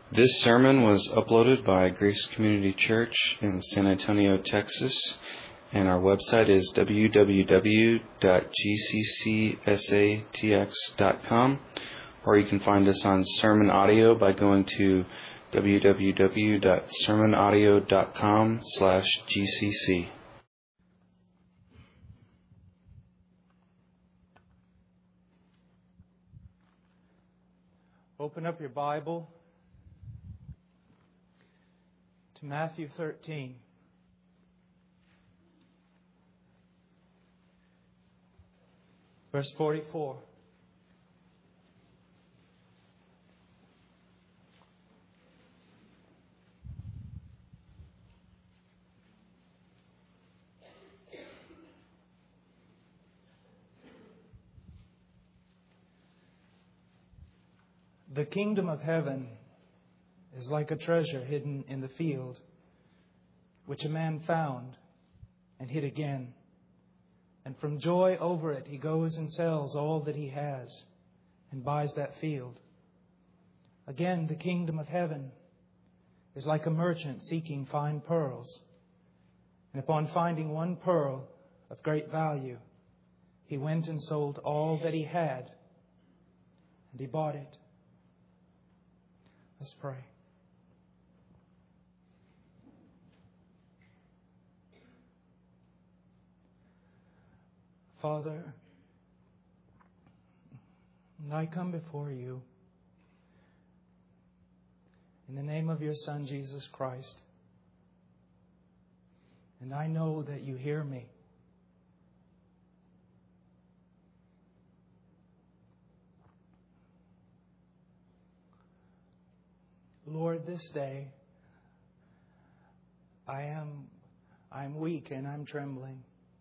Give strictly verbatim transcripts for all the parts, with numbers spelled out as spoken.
This sermon was uploaded by Grace Community Church in San Antonio, Texas, and our website is w w w dot g c c s a t x dot com, or you can find us on Sermon Audio by going to w w w dot sermon audio dot com slash g c c. Open up your Bible to Matthew thirteen. Verse forty-four. The kingdom of heaven is like a treasure hidden in the field, which a man found and hid again. And from joy over it, he goes and sells all that he has and buys that field. Again, the kingdom of heaven is like a merchant seeking fine pearls. And upon finding one pearl of great value, he went and sold all that he had, and he bought it. Let's pray. Father, I come before you in the name of your Son, Jesus Christ. And I know that you hear me. Lord, this day I am I'm weak and I'm trembling.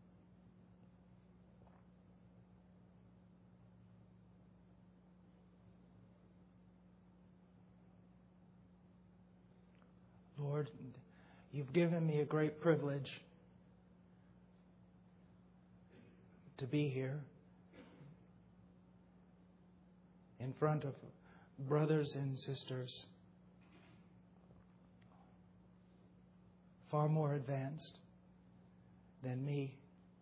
Lord, you've given me a great privilege to be here in front of brothers and sisters far more advanced than me.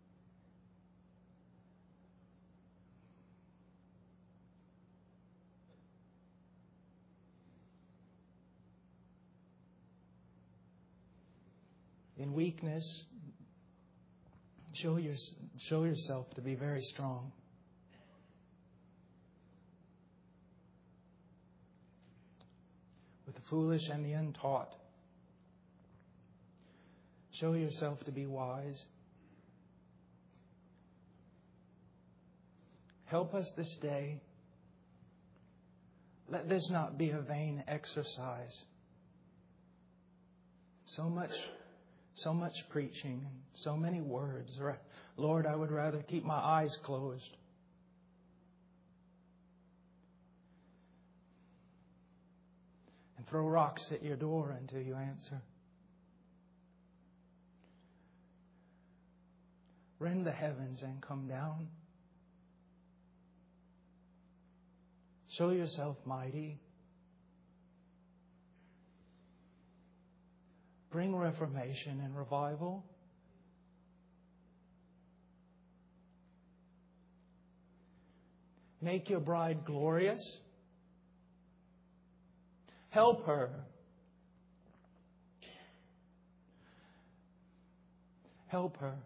In weakness, show, your, show yourself to be very strong. With the foolish and the untaught, show yourself to be wise. Help us this day. Let this not be a vain exercise. So much, so much preaching, so many words. Lord, I would rather keep my eyes closed. And throw rocks at your door until you answer. Rend the heavens and come down. Show yourself mighty. Bring reformation and revival. Make your bride glorious. Help her. Help her.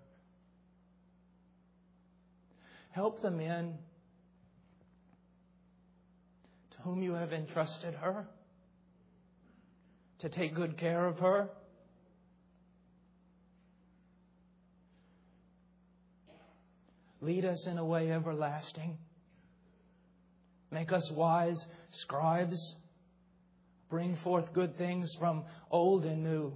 Help the men to whom you have entrusted her to take good care of her. Lead us in a way everlasting. Make us wise scribes. Bring forth good things from old and new.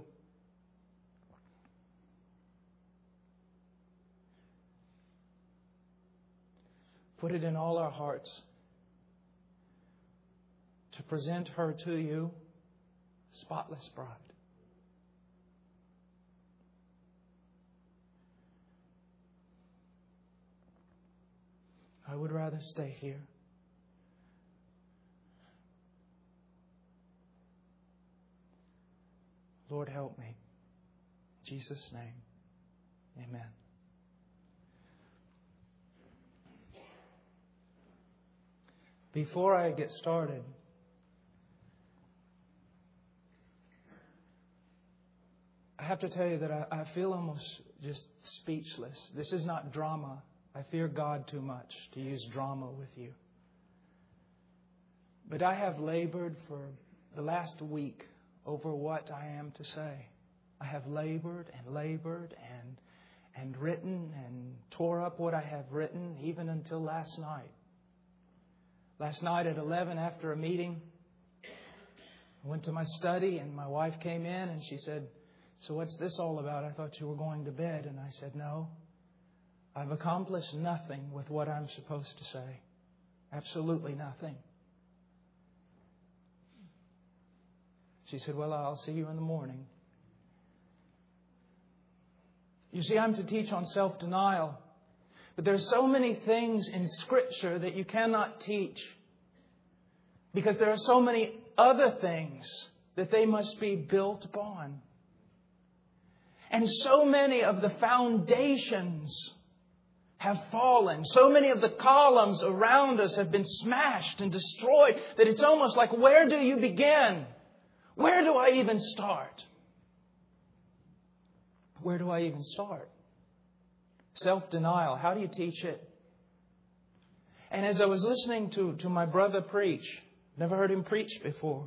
Put it in all our hearts to present her to you, spotless bride. I would rather stay here. Lord, help me. In Jesus' name, amen. Before I get started, I have to tell you that I, I feel almost just speechless. This is not drama. I fear God too much to use drama with you. But I have labored for the last week over what I am to say. I have labored and labored and and written and tore up what I have written even until last night. Last night at eleven after a meeting, I went to my study and my wife came in and she said, "So what's this all about? I thought you were going to bed." And I said, "No, I've accomplished nothing with what I'm supposed to say. Absolutely nothing." She said, "Well, I'll see you in the morning." You see, I'm to teach on self-denial. But there's so many things in Scripture that you cannot teach. Because there are so many other things that they must be built upon. And so many of the foundations have fallen. So many of the columns around us have been smashed and destroyed that it's almost like, where do you begin? Where do I even start? Where do I even start? Self-denial. How do you teach it? And as I was listening to, to my brother preach, never heard him preach before.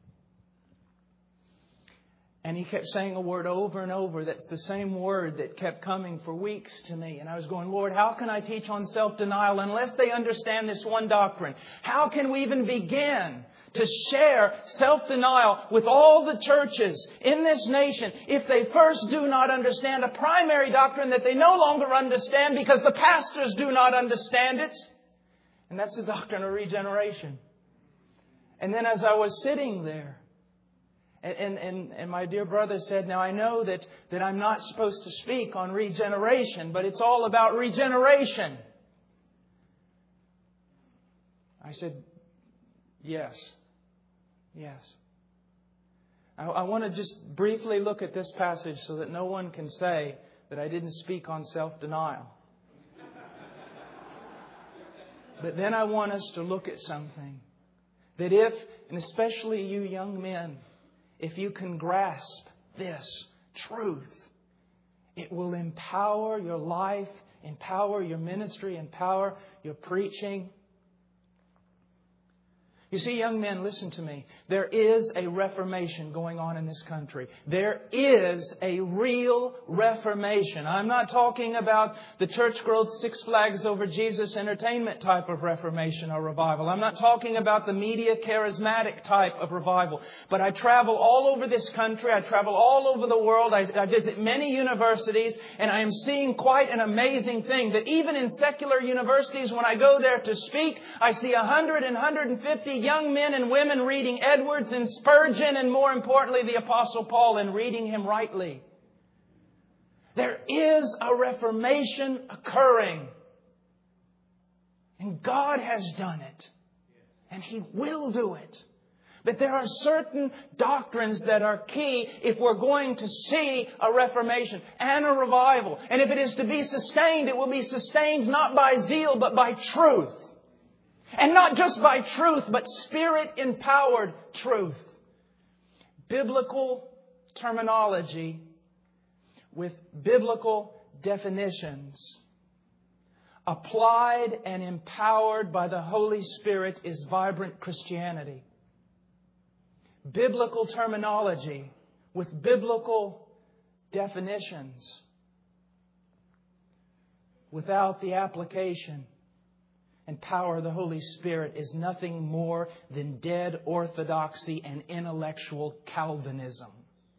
And he kept saying a word over and over. That's the same word that kept coming for weeks to me. And I was going, Lord, how can I teach on self-denial unless they understand this one doctrine? How can we even begin to share self-denial with all the churches in this nation if they first do not understand a primary doctrine that they no longer understand because the pastors do not understand it? And that's the doctrine of regeneration. And then as I was sitting there, And, and, and, and my dear brother said, "Now I know that, that I'm not supposed to speak on regeneration, but it's all about regeneration." I said, "Yes, yes." I, I want to just briefly look at this passage so that no one can say that I didn't speak on self-denial. But then I want us to look at something. That if, and especially you young men, if you can grasp this truth, it will empower your life, empower your ministry, empower your preaching. You see, young men, listen to me. There is a reformation going on in this country. There is a real reformation. I'm not talking about the church growth, Six Flags Over Jesus entertainment type of reformation or revival. I'm not talking about the media charismatic type of revival. But I travel all over this country. I travel all over the world. I, I visit many universities. And I am seeing quite an amazing thing. That even in secular universities, when I go there to speak, I see one hundred and one hundred fifty young men and women reading Edwards and Spurgeon and, more importantly, the Apostle Paul, and reading him rightly. There is a reformation occurring. And God has done it. And He will do it. But there are certain doctrines that are key if we're going to see a reformation and a revival. And if it is to be sustained, it will be sustained not by zeal, but by truth. And not just by truth, but Spirit-empowered truth. Biblical terminology with biblical definitions, applied and empowered by the Holy Spirit, is vibrant Christianity. Biblical terminology with biblical definitions without the application and power of the Holy Spirit is nothing more than dead orthodoxy and intellectual Calvinism,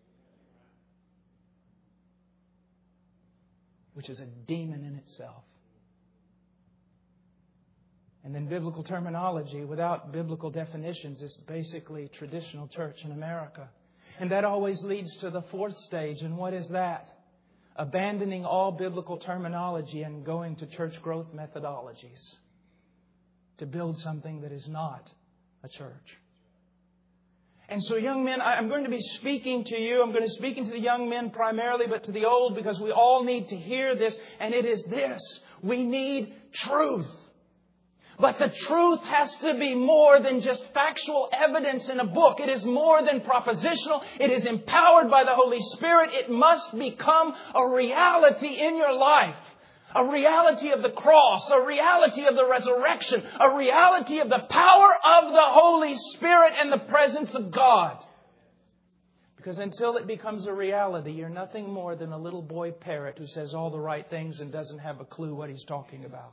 which is a demon in itself. And then biblical terminology without biblical definitions is basically traditional church in America. And that always leads to the fourth stage. And what is that? Abandoning all biblical terminology and going to church growth methodologies to build something that is not a church. And so, young men, I'm going to be speaking to you. I'm going to be speaking to the young men primarily, but to the old, because we all need to hear this. And it is this. We need truth. But the truth has to be more than just factual evidence in a book. It is more than propositional. It is empowered by the Holy Spirit. It must become a reality in your life. A reality of the cross, a reality of the resurrection, a reality of the power of the Holy Spirit and the presence of God. Because until it becomes a reality, you're nothing more than a little boy parrot who says all the right things and doesn't have a clue what he's talking about.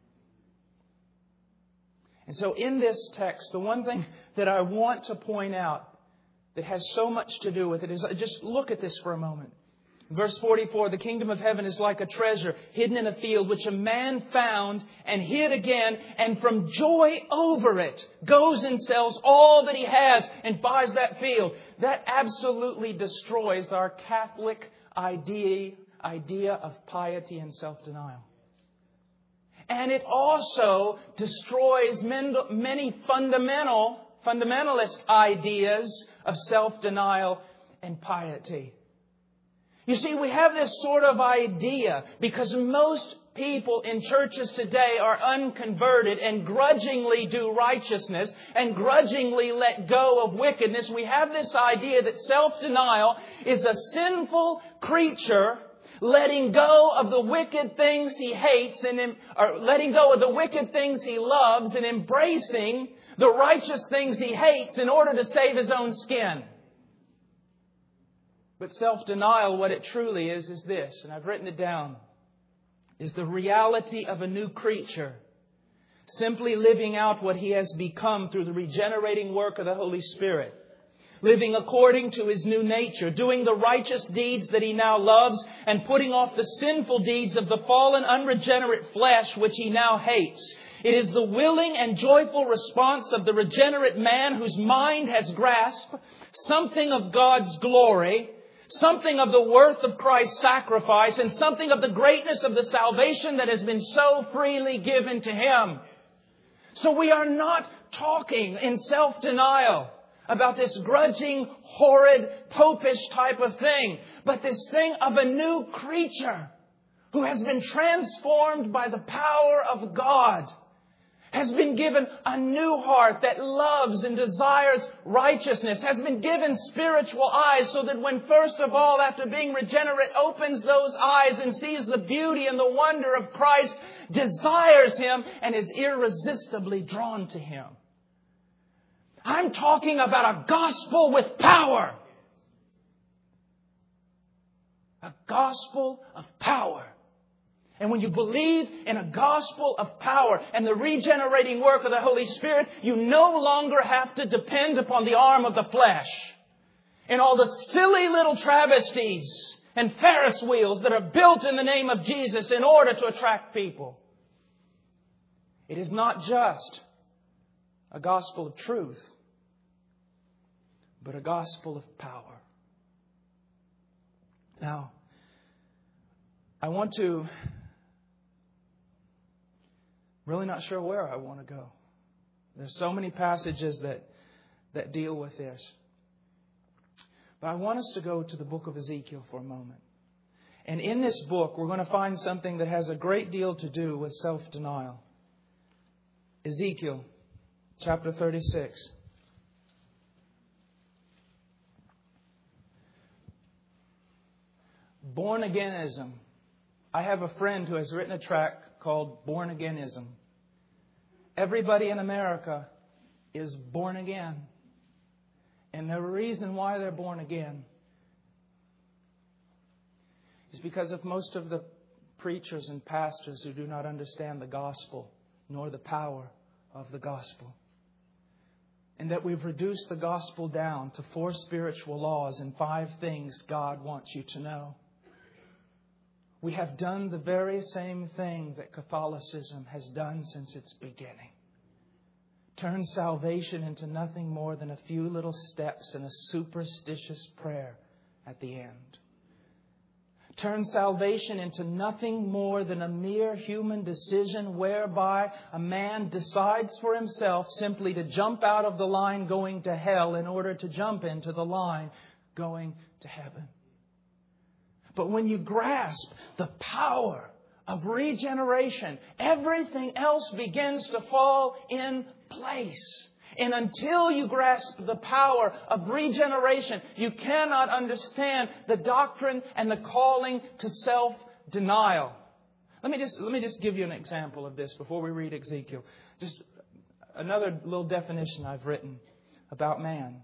And so in this text, the one thing that I want to point out that has so much to do with it is, just look at this for a moment. Verse forty-four, the kingdom of heaven is like a treasure hidden in a field, which a man found and hid again, and from joy over it goes and sells all that he has and buys that field. That absolutely destroys our Catholic idea, idea of piety and self-denial. And it also destroys many fundamental, fundamentalist ideas of self-denial and piety. You see, we have this sort of idea because most people in churches today are unconverted and grudgingly do righteousness and grudgingly let go of wickedness. We have this idea that self-denial is a sinful creature letting go of the wicked things he hates and or letting go of the wicked things he loves and embracing the righteous things he hates in order to save his own skin. But self-denial, what it truly is, is this, and I've written it down, is the reality of a new creature simply living out what he has become through the regenerating work of the Holy Spirit. Living according to his new nature, doing the righteous deeds that he now loves, and putting off the sinful deeds of the fallen, unregenerate flesh which he now hates. It is the willing and joyful response of the regenerate man whose mind has grasped something of God's glory, something of the worth of Christ's sacrifice, and something of the greatness of the salvation that has been so freely given to him. So we are not talking in self-denial about this grudging, horrid, popish type of thing, but this thing of a new creature who has been transformed by the power of God, has been given a new heart that loves and desires righteousness, has been given spiritual eyes so that when first of all, after being regenerate, opens those eyes and sees the beauty and the wonder of Christ, desires Him and is irresistibly drawn to Him. I'm talking about a gospel with power. A gospel of power. And when you believe in a gospel of power and the regenerating work of the Holy Spirit, you no longer have to depend upon the arm of the flesh and all the silly little travesties and Ferris wheels that are built in the name of Jesus in order to attract people. It is not just a gospel of truth, but a gospel of power. Now, I want to... Really not sure where I want to go. There's so many passages that, that deal with this. But I want us to go to the book of Ezekiel for a moment. And in this book, we're going to find something that has a great deal to do with self-denial. Ezekiel chapter thirty-six. Born-againism. I have a friend who has written a tract called Born Againism. Everybody in America is born again. And the reason why they're born again is because of most of the preachers and pastors who do not understand the gospel nor the power of the gospel. And that we've reduced the gospel down to four spiritual laws and five things God wants you to know. We have done the very same thing that Catholicism has done since its beginning. Turned salvation into nothing more than a few little steps and a superstitious prayer at the end. turn salvation into nothing more than a mere human decision whereby a man decides for himself simply to jump out of the line going to hell in order to jump into the line going to heaven. But when you grasp the power of regeneration, everything else begins to fall in place. And until you grasp the power of regeneration, you cannot understand the doctrine and the calling to self-denial. Let me just, let me just give you an example of this before we read Ezekiel. Just another little definition I've written about man.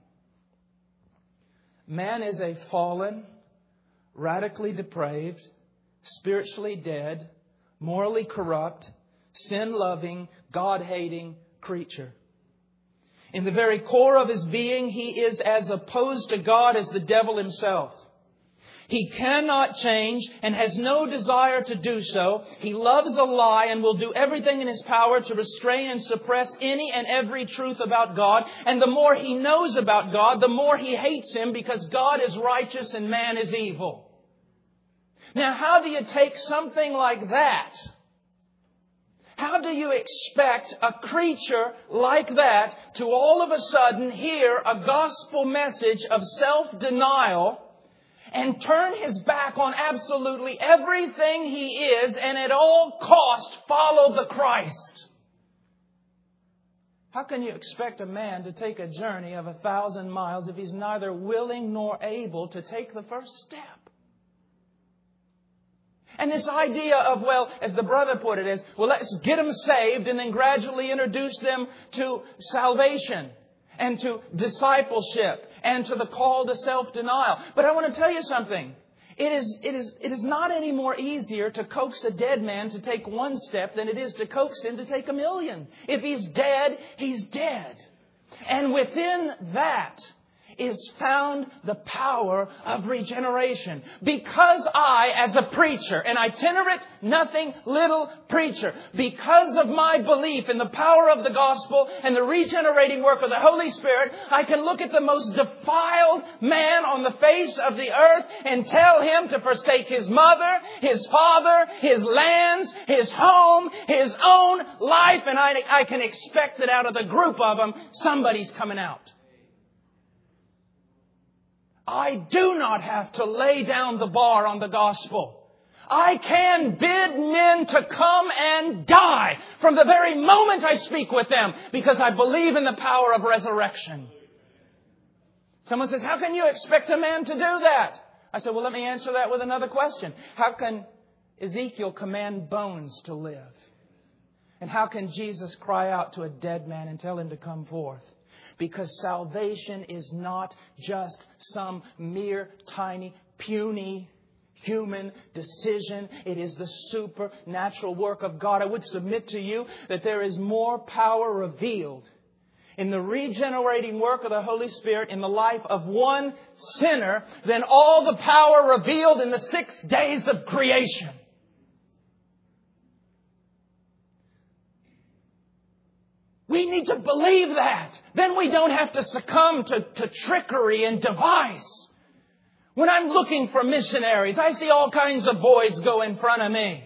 Man is a fallen, radically depraved, spiritually dead, morally corrupt, sin-loving, God-hating creature. In the very core of his being, he is as opposed to God as the devil himself. He cannot change and has no desire to do so. He loves a lie and will do everything in his power to restrain and suppress any and every truth about God. And the more he knows about God, the more he hates Him, because God is righteous and man is evil. Now, how do you take something like that? How do you expect a creature like that to all of a sudden hear a gospel message of self-denial and turn his back on absolutely everything he is and at all cost follow the Christ? How can you expect a man to take a journey of a thousand miles if he's neither willing nor able to take the first step? And this idea of, well, as the brother put it, is, well, let's get them saved and then gradually introduce them to salvation and to discipleship and to the call to self-denial. But I want to tell you something. It is, it is, it is not any more easier to coax a dead man to take one step than it is to coax him to take a million. If he's dead, he's dead. And within that is found the power of regeneration. Because I, as a preacher, an itinerant, nothing little preacher, because of my belief in the power of the gospel and the regenerating work of the Holy Spirit, I can look at the most defiled man on the face of the earth and tell him to forsake his mother, his father, his lands, his home, his own life, and I, I can expect that out of the group of them, somebody's coming out. I do not have to lay down the bar on the gospel. I can bid men to come and die from the very moment I speak with them, because I believe in the power of resurrection. Someone says, how can you expect a man to do that? I said, well, let me answer that with another question. How can Ezekiel command bones to live? And how can Jesus cry out to a dead man and tell him to come forth? Because salvation is not just some mere tiny, puny human decision. It is the supernatural work of God. I would submit to you that there is more power revealed in the regenerating work of the Holy Spirit in the life of one sinner than all the power revealed in the six days of creation. We need to believe that. Then we don't have to succumb to, to trickery and device. When I'm looking for missionaries, I see all kinds of boys go in front of me.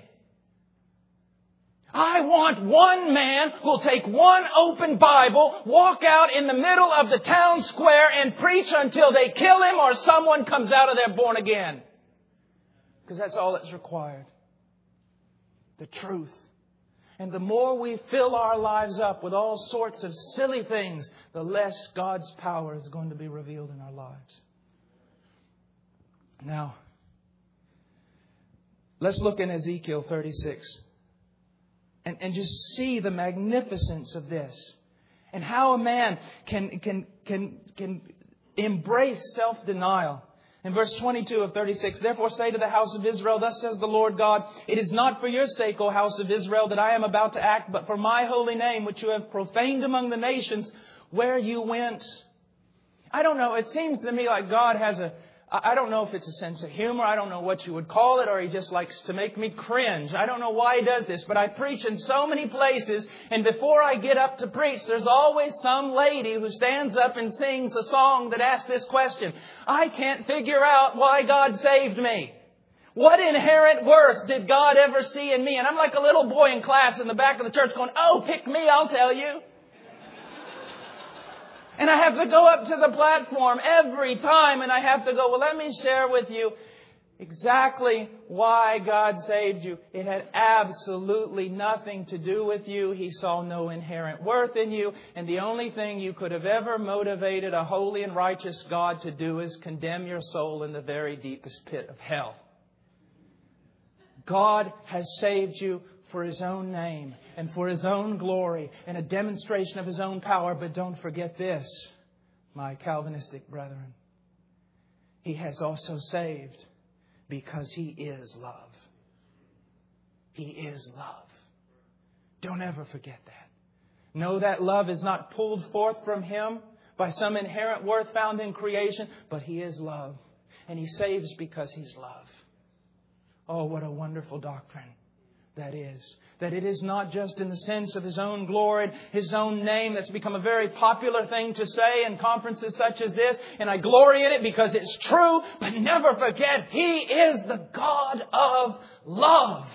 I want one man who'll take one open Bible, walk out in the middle of the town square and preach until they kill him or someone comes out of there born again. Because that's all that's required. The truth. And the more we fill our lives up with all sorts of silly things, the less God's power is going to be revealed in our lives. Now, let's look in Ezekiel thirty-six and, and just see the magnificence of this and how a man can, can, can, can embrace self-denial. In verse twenty-two of thirty-six, therefore say to the house of Israel, thus says the Lord God, it is not for your sake, O house of Israel, that I am about to act, but for my holy name, which you have profaned among the nations where you went. I don't know. It seems to me like God has a, I don't know if it's a sense of humor. I don't know what you would call it, or He just likes to make me cringe. I don't know why He does this, but I preach in so many places, and before I get up to preach, there's always some lady who stands up and sings a song that asks this question. I can't figure out why God saved me. What inherent worth did God ever see in me? And I'm like a little boy in class in the back of the church going, oh, pick me, I'll tell you. And I have to go up to the platform every time and I have to go, well, let me share with you exactly why God saved you. It had absolutely nothing to do with you. He saw no inherent worth in you. And the only thing you could have ever motivated a holy and righteous God to do is condemn your soul in the very deepest pit of hell. God has saved you for His own name and for His own glory and a demonstration of His own power. But don't forget this, my Calvinistic brethren. He has also saved because He is love. He is love. Don't ever forget that. Know that love is not pulled forth from Him by some inherent worth found in creation, but He is love. And He saves because He's love. Oh, what a wonderful doctrine that is. That it is not just in the sense of His own glory, His own name. That's become a very popular thing to say in conferences such as this. And I glory in it because it's true. But never forget, He is the God of love.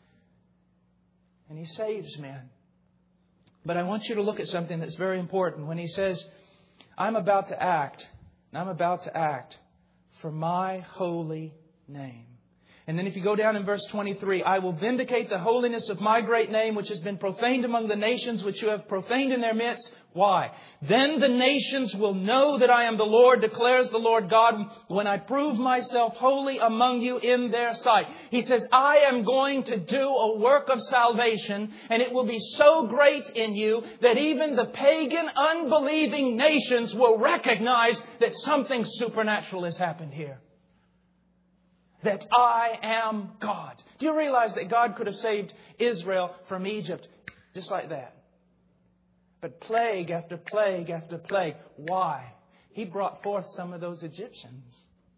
And He saves men. But I want you to look at something that's very important. When He says, I'm about to act, and I'm about to act for my holy name. And then if you go down in verse twenty-three, I will vindicate the holiness of my great name, which has been profaned among the nations, which you have profaned in their midst. Why? Then the nations will know that I am the Lord, declares the Lord God, when I prove myself holy among you in their sight. He says, I am going to do a work of salvation, and it will be so great in you that even the pagan, unbelieving nations will recognize that something supernatural has happened here. That I am God. Do you realize that God could have saved Israel from Egypt just like that? But plague after plague after plague. Why? He brought forth some of those Egyptians.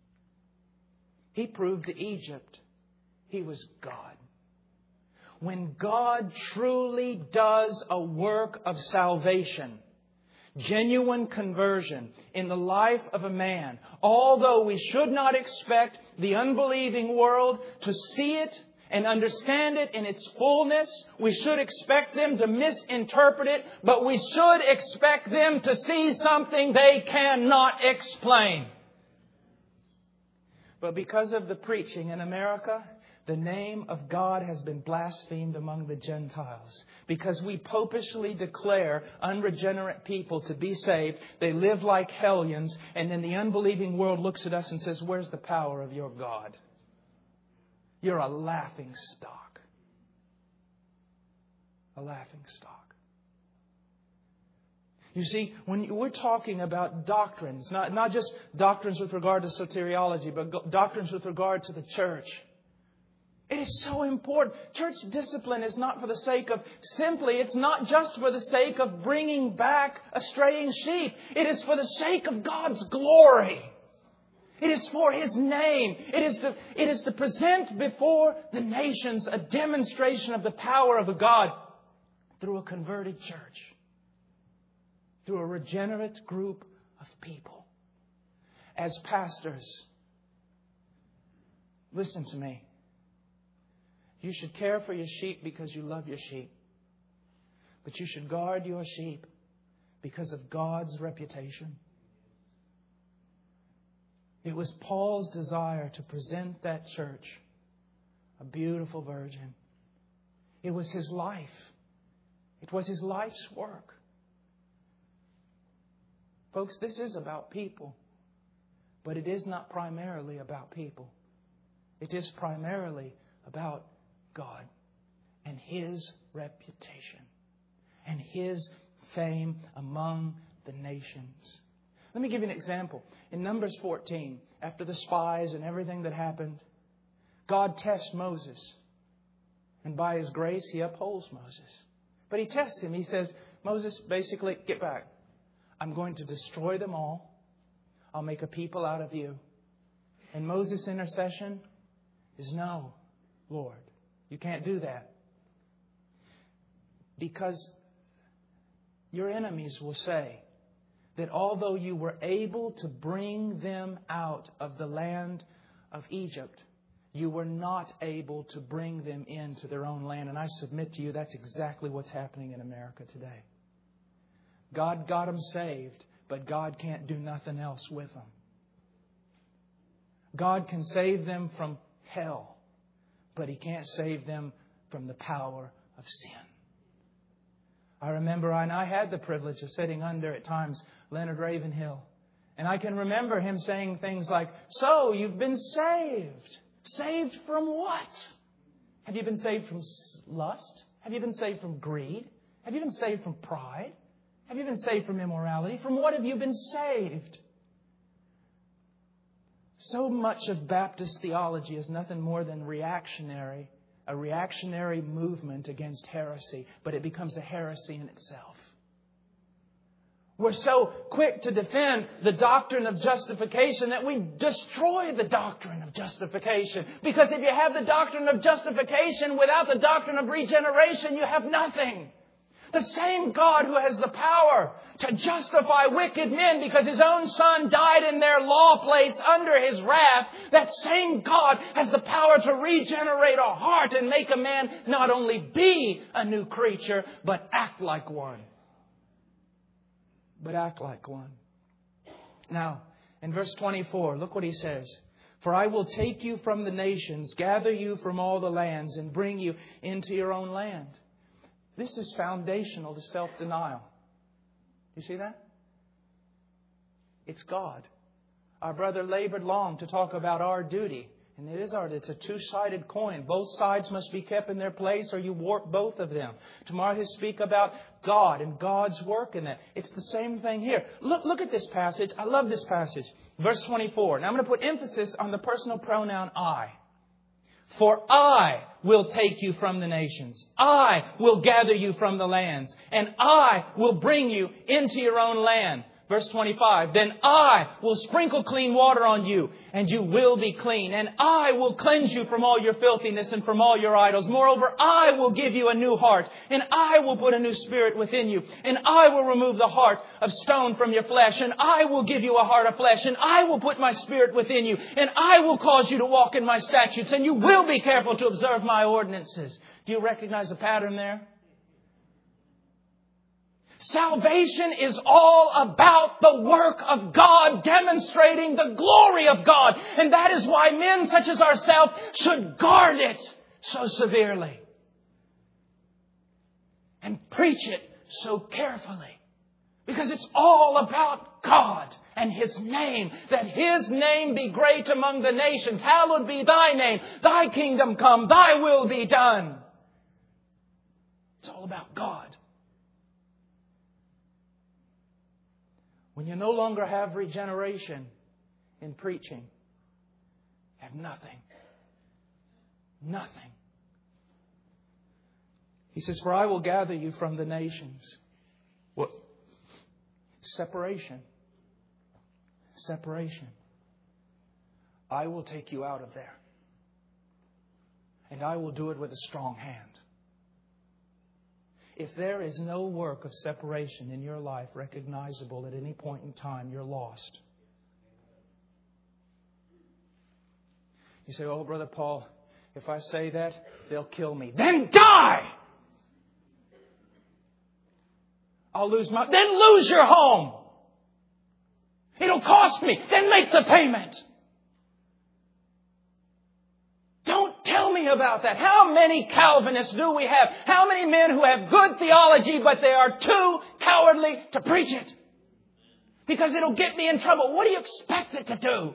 He proved to Egypt He was God. When God truly does a work of salvation, genuine conversion in the life of a man, although we should not expect the unbelieving world to see it and understand it in its fullness, we should expect them to misinterpret it, but we should expect them to see something they cannot explain. But because of the preaching in America, the name of God has been blasphemed among the Gentiles. Because we popishly declare unregenerate people to be saved. They live like hellions. And then the unbelieving world looks at us and says, where's the power of your God? You're a laughing stock. A laughing stock. You see, when we're talking about doctrines, not, not just doctrines with regard to soteriology, but doctrines with regard to the church, it is so important. Church discipline is not for the sake of simply, it's not just for the sake of bringing back a straying sheep. It is for the sake of God's glory. It is for His name. It is to, it is to present before the nations a demonstration of the power of a God through a converted church, through a regenerate group of people. As pastors, listen to me. You should care for your sheep because you love your sheep. But you should guard your sheep because of God's reputation. It was Paul's desire to present that church a beautiful virgin. It was his life. It was his life's work. Folks, this is about people. But it is not primarily about people. It is primarily about God and His reputation and His fame among the nations. Let me give you an example. In Numbers fourteen, after the spies and everything that happened, God tests Moses. And by His grace, He upholds Moses. But He tests him. He says, Moses, basically, get back. I'm going to destroy them all. I'll make a people out of you. And Moses' intercession is, no, Lord. You can't do that. Because your enemies will say that although you were able to bring them out of the land of Egypt, You were not able to bring them into their own land. And I submit to you, that's exactly what's happening in America today. God got them saved, but God can't do nothing else with them. God can save them from hell, but He can't save them from the power of sin. I remember, and I had the privilege of sitting under, at times, Leonard Ravenhill. And I can remember him saying things like, "So, you've been saved. Saved from what? Have you been saved from lust? Have you been saved from greed? Have you been saved from pride? Have you been saved from immorality? From what have you been saved?" So much of Baptist theology is nothing more than reactionary, a reactionary movement against heresy, but it becomes a heresy in itself. We're so quick to defend the doctrine of justification that we destroy the doctrine of justification. Because if you have the doctrine of justification without the doctrine of regeneration, you have nothing. The same God who has the power to justify wicked men because His own Son died in their law place under His wrath, that same God has the power to regenerate a heart and make a man not only be a new creature, but act like one. But act like one. Now, in verse twenty-four, look what He says. "For I will take you from the nations, gather you from all the lands, and bring you into your own land." This is foundational to self-denial. You see that? It's God. Our brother labored long to talk about our duty. And it is our, it's a two-sided coin. Both sides must be kept in their place or you warp both of them. Tomorrow he'll speak about God and God's work in that. It's the same thing here. Look, look at this passage. I love this passage. Verse twenty-four. Now I'm going to put emphasis on the personal pronoun I. "For I will take you from the nations. I will gather you from the lands. And I will bring you into your own land." Verse twenty-five. "Then I will sprinkle clean water on you, and you will be clean. And I will cleanse you from all your filthiness and from all your idols. Moreover, I will give you a new heart, and I will put a new spirit within you. And I will remove the heart of stone from your flesh, and I will give you a heart of flesh. And I will put my spirit within you, and I will cause you to walk in my statutes, and you will be careful to observe my ordinances." Do you recognize the pattern there? Salvation is all about the work of God, demonstrating the glory of God. And that is why men such as ourselves should guard it so severely. And preach it so carefully. Because it's all about God and His name. That His name be great among the nations. Hallowed be Thy name. Thy kingdom come. Thy will be done. It's all about God. When you no longer have regeneration in preaching, you have nothing. Nothing. He says, "For I will gather you from the nations." What? Separation. Separation. I will take you out of there. And I will do it with a strong hand. If there is no work of separation in your life recognizable at any point in time, you're lost. You say, "Oh, Brother Paul, if I say that, they'll kill me." Then die! I'll lose my... Then lose your home! It'll cost me. Then make the payment. Don't tell me about that. How many Calvinists do we have? How many men who have good theology, but they are too cowardly to preach it? Because it'll get me in trouble. What do you expect it to do?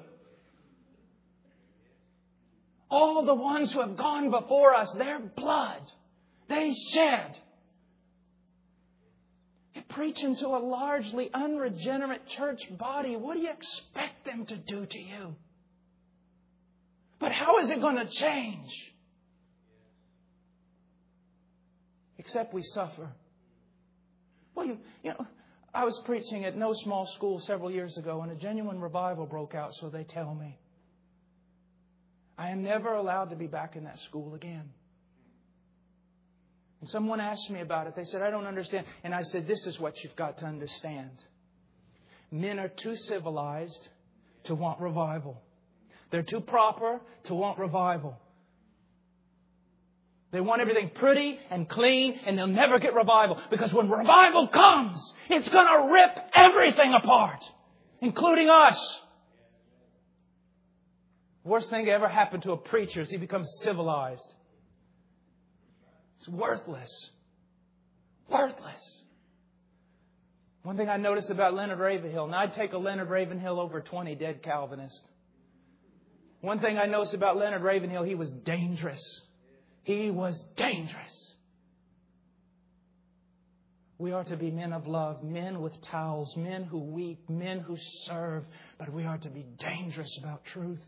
All the ones who have gone before us, their blood, they shed. You're preaching to a largely unregenerate church body. What do you expect them to do to you? But how is it going to change? Except we suffer. Well, you, you know, I was preaching at no small school several years ago, and a genuine revival broke out, so they tell me. I am never allowed to be back in that school again. And someone asked me about it. They said, "I don't understand." And I said, "This is what you've got to understand. Men are too civilized to want revival. They're too proper to want revival. They want everything pretty and clean, and they'll never get revival. Because when revival comes, it's going to rip everything apart, including us. Worst thing that ever happened to a preacher is he becomes civilized. It's worthless. Worthless. One thing I noticed about Leonard Ravenhill, and I'd take a Leonard Ravenhill over twenty dead Calvinists. One thing I noticed about Leonard Ravenhill, he was dangerous. He was dangerous. We are to be men of love, men with towels, men who weep, men who serve, but we are to be dangerous about truth.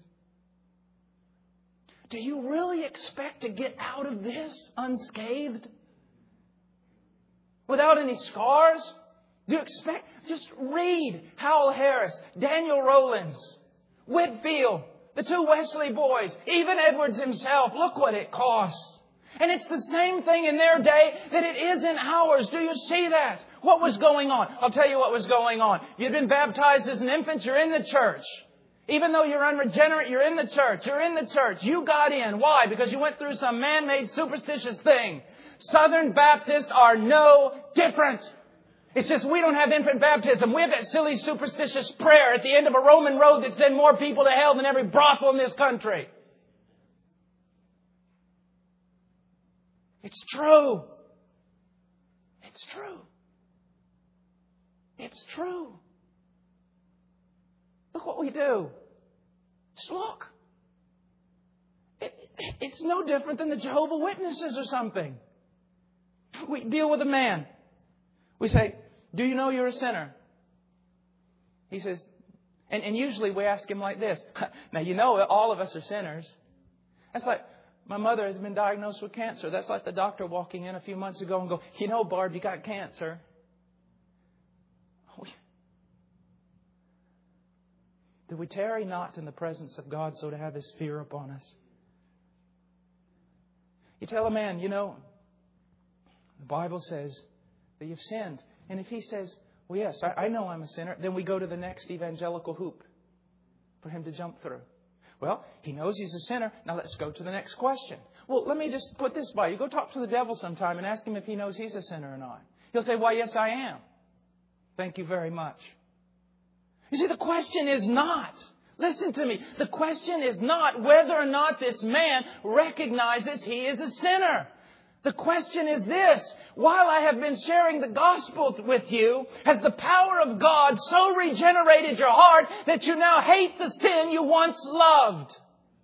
Do you really expect to get out of this unscathed? Without any scars? Do you expect? Just read Howell Harris, Daniel Rowlands, Whitfield, the two Wesley boys, even Edwards himself. Look what it costs. And it's the same thing in their day that it is in ours. Do you see that? What was going on? I'll tell you what was going on. You'd been baptized as an infant. You're in the church. Even though you're unregenerate, you're in the church. You're in the church. You got in. Why? Because you went through some man-made superstitious thing. Southern Baptists are no different. It's just we don't have infant baptism. We have that silly superstitious prayer at the end of a Roman road that sent more people to hell than every brothel in this country. It's true. It's true. It's true. Look what we do. Just look. It, it, it's no different than the Jehovah's Witnesses or something. We deal with a man. We say, do you know you're a sinner? He says, and, and usually we ask him like this. Now, you know all of us are sinners. That's like, my mother has been diagnosed with cancer. That's like the doctor walking in a few months ago and go, you know, Barb, you got cancer. Oh, do we tarry not in the presence of God so to have His fear upon us? You tell a man, you know, the Bible says that you've sinned. And if he says, well, yes, I, I know I'm a sinner, then we go to the next evangelical hoop for him to jump through. Well, he knows he's a sinner. Now let's go to the next question. Well, let me just put this by you. Go talk to the devil sometime and ask him if he knows he's a sinner or not. He'll say, why, yes, I am. Thank you very much. You see, the question is not, listen to me, the question is not whether or not this man recognizes he is a sinner. The question is this: while I have been sharing the gospel with you, has the power of God so regenerated your heart that you now hate the sin you once loved?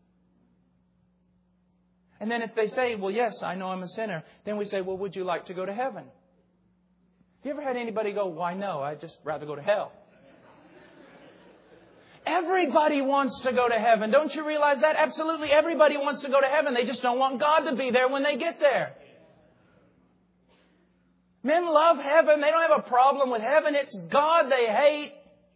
And then if they say, well, yes, I know I'm a sinner, then we say, well, would you like to go to heaven? Have you ever had anybody go, why no, I'd just rather go to hell? Everybody wants to go to heaven. Don't you realize that? Absolutely everybody wants to go to heaven. They just don't want God to be there when they get there. Men love heaven. They don't have a problem with heaven. It's God they hate.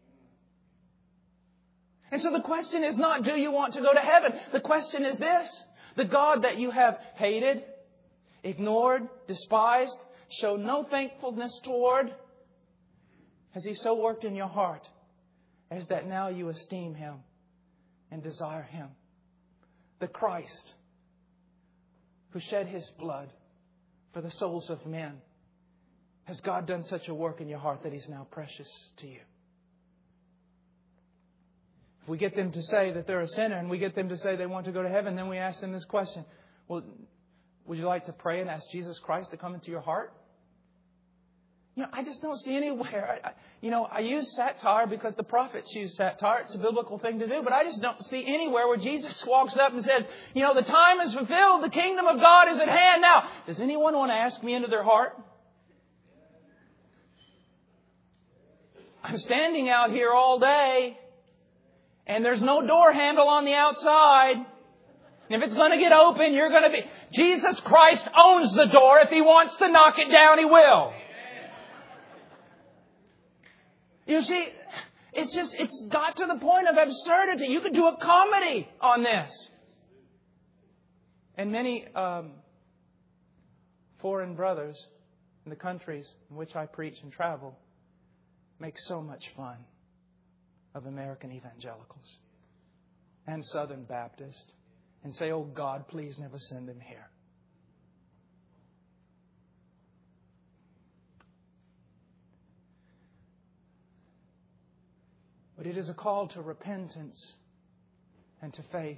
And so the question is not, do you want to go to heaven? The question is this: the God that you have hated, ignored, despised, showed no thankfulness toward, has He so worked in your heart as that now you esteem Him and desire Him? The Christ who shed His blood for the souls of men. Has God done such a work in your heart that He's now precious to you? If we get them to say that they're a sinner and we get them to say they want to go to heaven, then we ask them this question. Well, would you like to pray and ask Jesus Christ to come into your heart? You know, I just don't see anywhere. I, you know, I use satire because the prophets use satire. It's a biblical thing to do. But I just don't see anywhere where Jesus walks up and says, you know, the time is fulfilled. The kingdom of God is at hand now. Does anyone want to ask me into their heart? I'm standing out here all day, and there's no door handle on the outside. And if it's going to get open, you're going to be... Jesus Christ owns the door. If He wants to knock it down, He will. You see, it's just, it's got to the point of absurdity. You could do a comedy on this. And many um, foreign brothers in the countries in which I preach and travel make so much fun of American evangelicals. and Southern Baptist and say, oh God, please never send them here. But it is a call to repentance and to faith.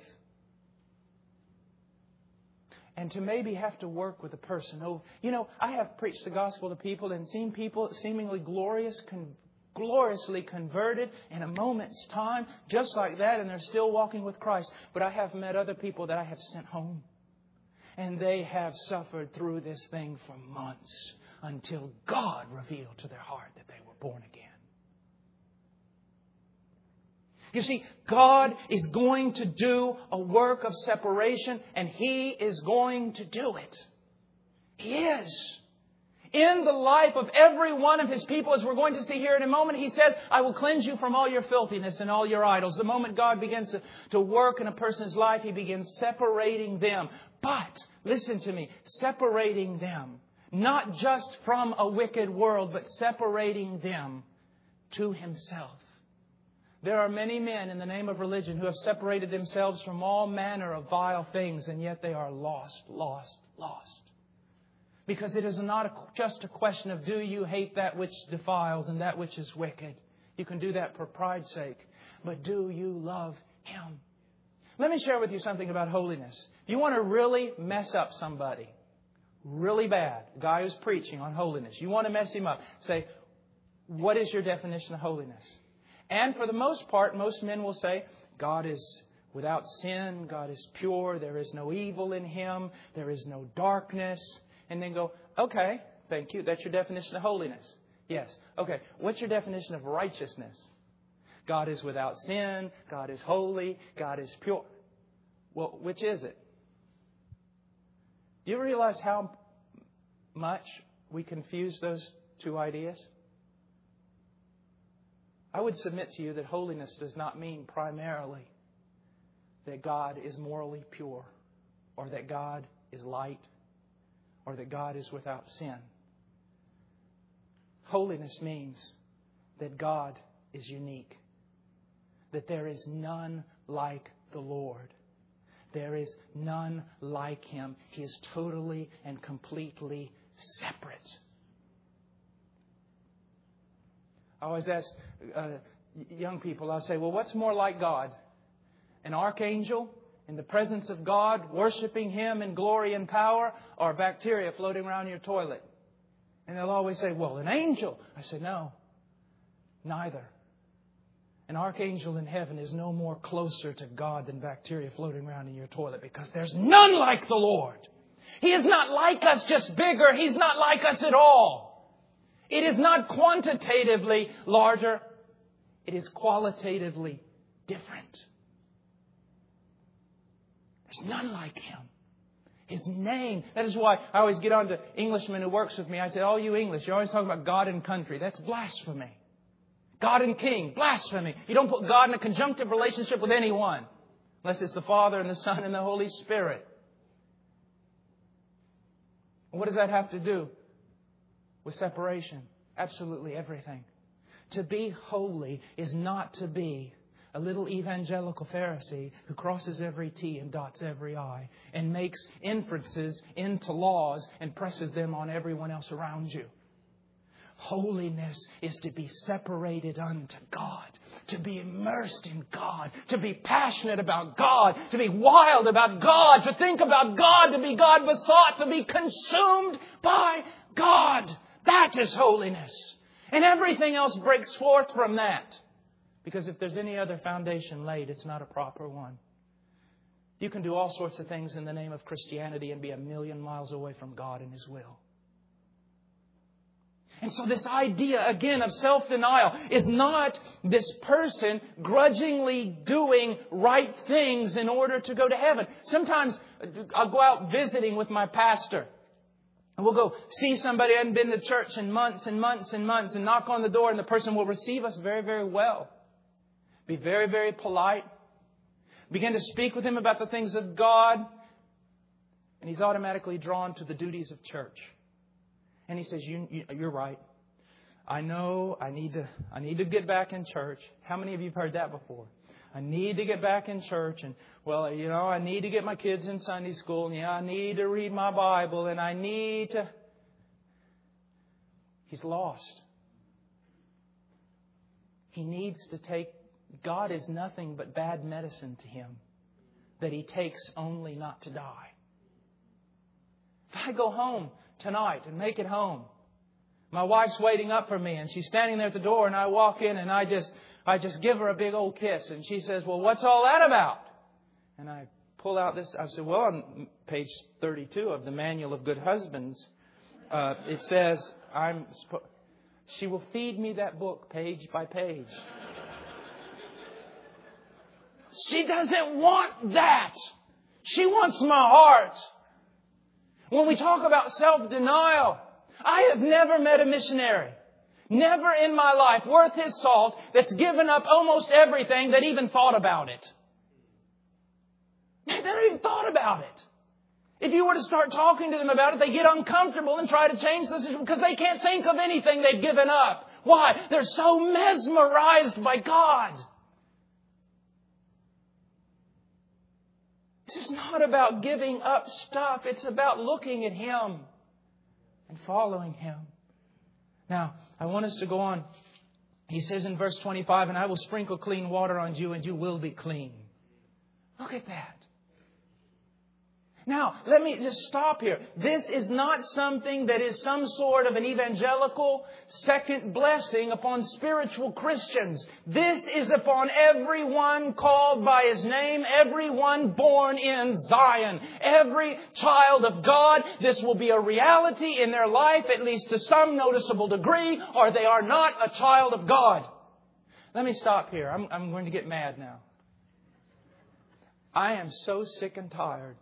And to maybe have to work with a person. Oh, you know, I have preached the gospel to people and seen people seemingly glorious, con- gloriously converted in a moment's time, just like that, and they're still walking with Christ. But I have met other people that I have sent home. And they have suffered through this thing for months until God revealed to their heart that they were born again. You see, God is going to do a work of separation, and He is going to do it. He is. In the life of every one of His people, as we're going to see here in a moment, He says, I will cleanse you from all your filthiness and all your idols. The moment God begins to, to work in a person's life, He begins separating them. But, listen to me, separating them, not just from a wicked world, but separating them to Himself. There are many men in the name of religion who have separated themselves from all manner of vile things, and yet they are lost, lost, lost. Because it is not a, just a question of do you hate that which defiles and that which is wicked. You can do that for pride's sake. But do you love Him? Let me share with you something about holiness. If you want to really mess up somebody, really bad, a guy who's preaching on holiness, you want to mess him up, say, what is your definition of holiness? And for the most part, most men will say, God is without sin. God is pure. There is no evil in Him. There is no darkness. And then go, okay, thank you. That's your definition of holiness. Yes. Okay. What's your definition of righteousness? God is without sin. God is holy. God is pure. Well, which is it? Do you realize how much we confuse those two ideas? I would submit to you that holiness does not mean primarily that God is morally pure, or that God is light, or that God is without sin. Holiness means that God is unique, that there is none like the Lord. There is none like Him. He is totally and completely separate. I always ask uh, young people, I say, well, what's more like God? An archangel in the presence of God, worshiping Him in glory and power, or bacteria floating around your toilet? And they'll always say, well, an angel. I say, no, neither. An archangel in heaven is no more closer to God than bacteria floating around in your toilet, because there's none like the Lord. He is not like us, just bigger. He's not like us at all. It is not quantitatively larger. It is qualitatively different. There's none like Him. His name. That is why I always get on to Englishmen who works with me. I say, oh, you English, you're always talking about God and country. That's blasphemy. God and King. Blasphemy. You don't put God in a conjunctive relationship with anyone. Unless it's the Father and the Son and the Holy Spirit. What does that have to do with separation? Absolutely everything. To be holy is not to be a little evangelical Pharisee who crosses every T and dots every I and makes inferences into laws and presses them on everyone else around you. Holiness is to be separated unto God, to be immersed in God, to be passionate about God, to be wild about God, to think about God, to be God besought, to be consumed by God. That is holiness. And everything else breaks forth from that. Because if there's any other foundation laid, it's not a proper one. You can do all sorts of things in the name of Christianity and be a million miles away from God and His will. And so this idea, again, of self-denial is not this person grudgingly doing right things in order to go to heaven. Sometimes I'll go out visiting with my pastor. And we'll go see somebody who hadn't been to church in months and months and months and knock on the door, and the person will receive us very, very well. Be very, very polite. Begin to speak with him about the things of God. And he's automatically drawn to the duties of church. And he says, you, you, you're right. I know I need to I need to get back in church. How many of you have heard that before? I need to get back in church. And, well, you know, I need to get my kids in Sunday school. And, yeah, I need to read my Bible. And I need to... He's lost. He needs to take... God is nothing but bad medicine to him that he takes only not to die. If I go home tonight and make it home, my wife's waiting up for me and she's standing there at the door, and I walk in and I just I just give her a big old kiss, and she says, "Well, what's all that about?" And I pull out this. I said, "Well, on page thirty-two of the Manual of Good Husbands, uh, it says I'm she will feed me that book page by page." She doesn't want that. She wants my heart. When we talk about self-denial, I have never met a missionary, never in my life, worth his salt, that's given up almost everything that even thought about it. They never even thought about it. If you were to start talking to them about it, they get uncomfortable and try to change the situation because they can't think of anything they've given up. Why? They're so mesmerized by God. This is not about giving up stuff. It's about looking at Him and following Him. Now, I want us to go on. He says in verse twenty-five, "And I will sprinkle clean water on you, and you will be clean." Look at that. Now, let me just stop here. This is not something that is some sort of an evangelical second blessing upon spiritual Christians. This is upon everyone called by His name, everyone born in Zion, every child of God. This will be a reality in their life, at least to some noticeable degree, or they are not a child of God. Let me stop here. I'm, I'm going to get mad now. I am so sick and tired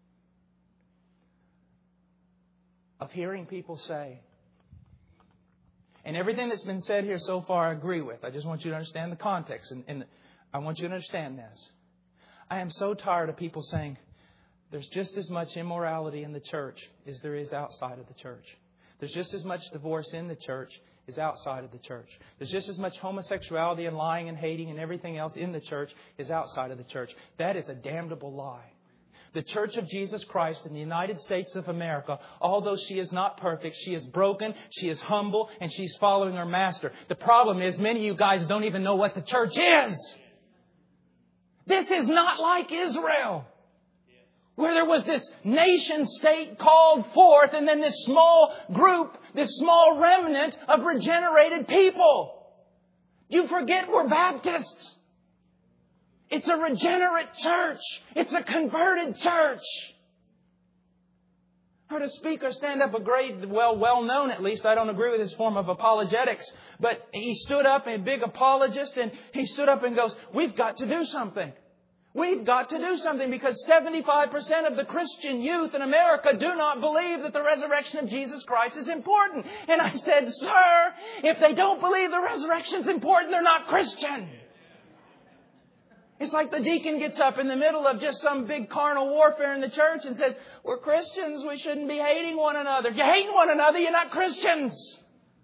of hearing people say, and everything that's been said here so far I agree with. I just want you to understand the context, and, and I want you to understand this. I am so tired of people saying there's just as much immorality in the church as there is outside of the church. There's just as much divorce in the church as outside of the church. There's just as much homosexuality and lying and hating and everything else in the church as outside of the church. That is a damnable lie. The Church of Jesus Christ in the United States of America, although she is not perfect, she is broken, she is humble, and she's following her Master. The problem is many of you guys don't even know what the church is. This is not like Israel, where there was this nation state called forth, and then this small group, this small remnant of regenerated people. You forget we're Baptists. It's a regenerate church. It's a converted church. I heard a speaker stand up, a great, well, well-known at least. I don't agree with his form of apologetics. But he stood up, a big apologist, and he stood up and goes, "We've got to do something. We've got to do something because seventy-five percent of the Christian youth in America do not believe that the resurrection of Jesus Christ is important." And I said, "Sir, if they don't believe the resurrection is important, they're not Christian." It's like the deacon gets up in the middle of just some big carnal warfare in the church and says, "We're Christians. We shouldn't be hating one another." If you're hating one another, you're not Christians.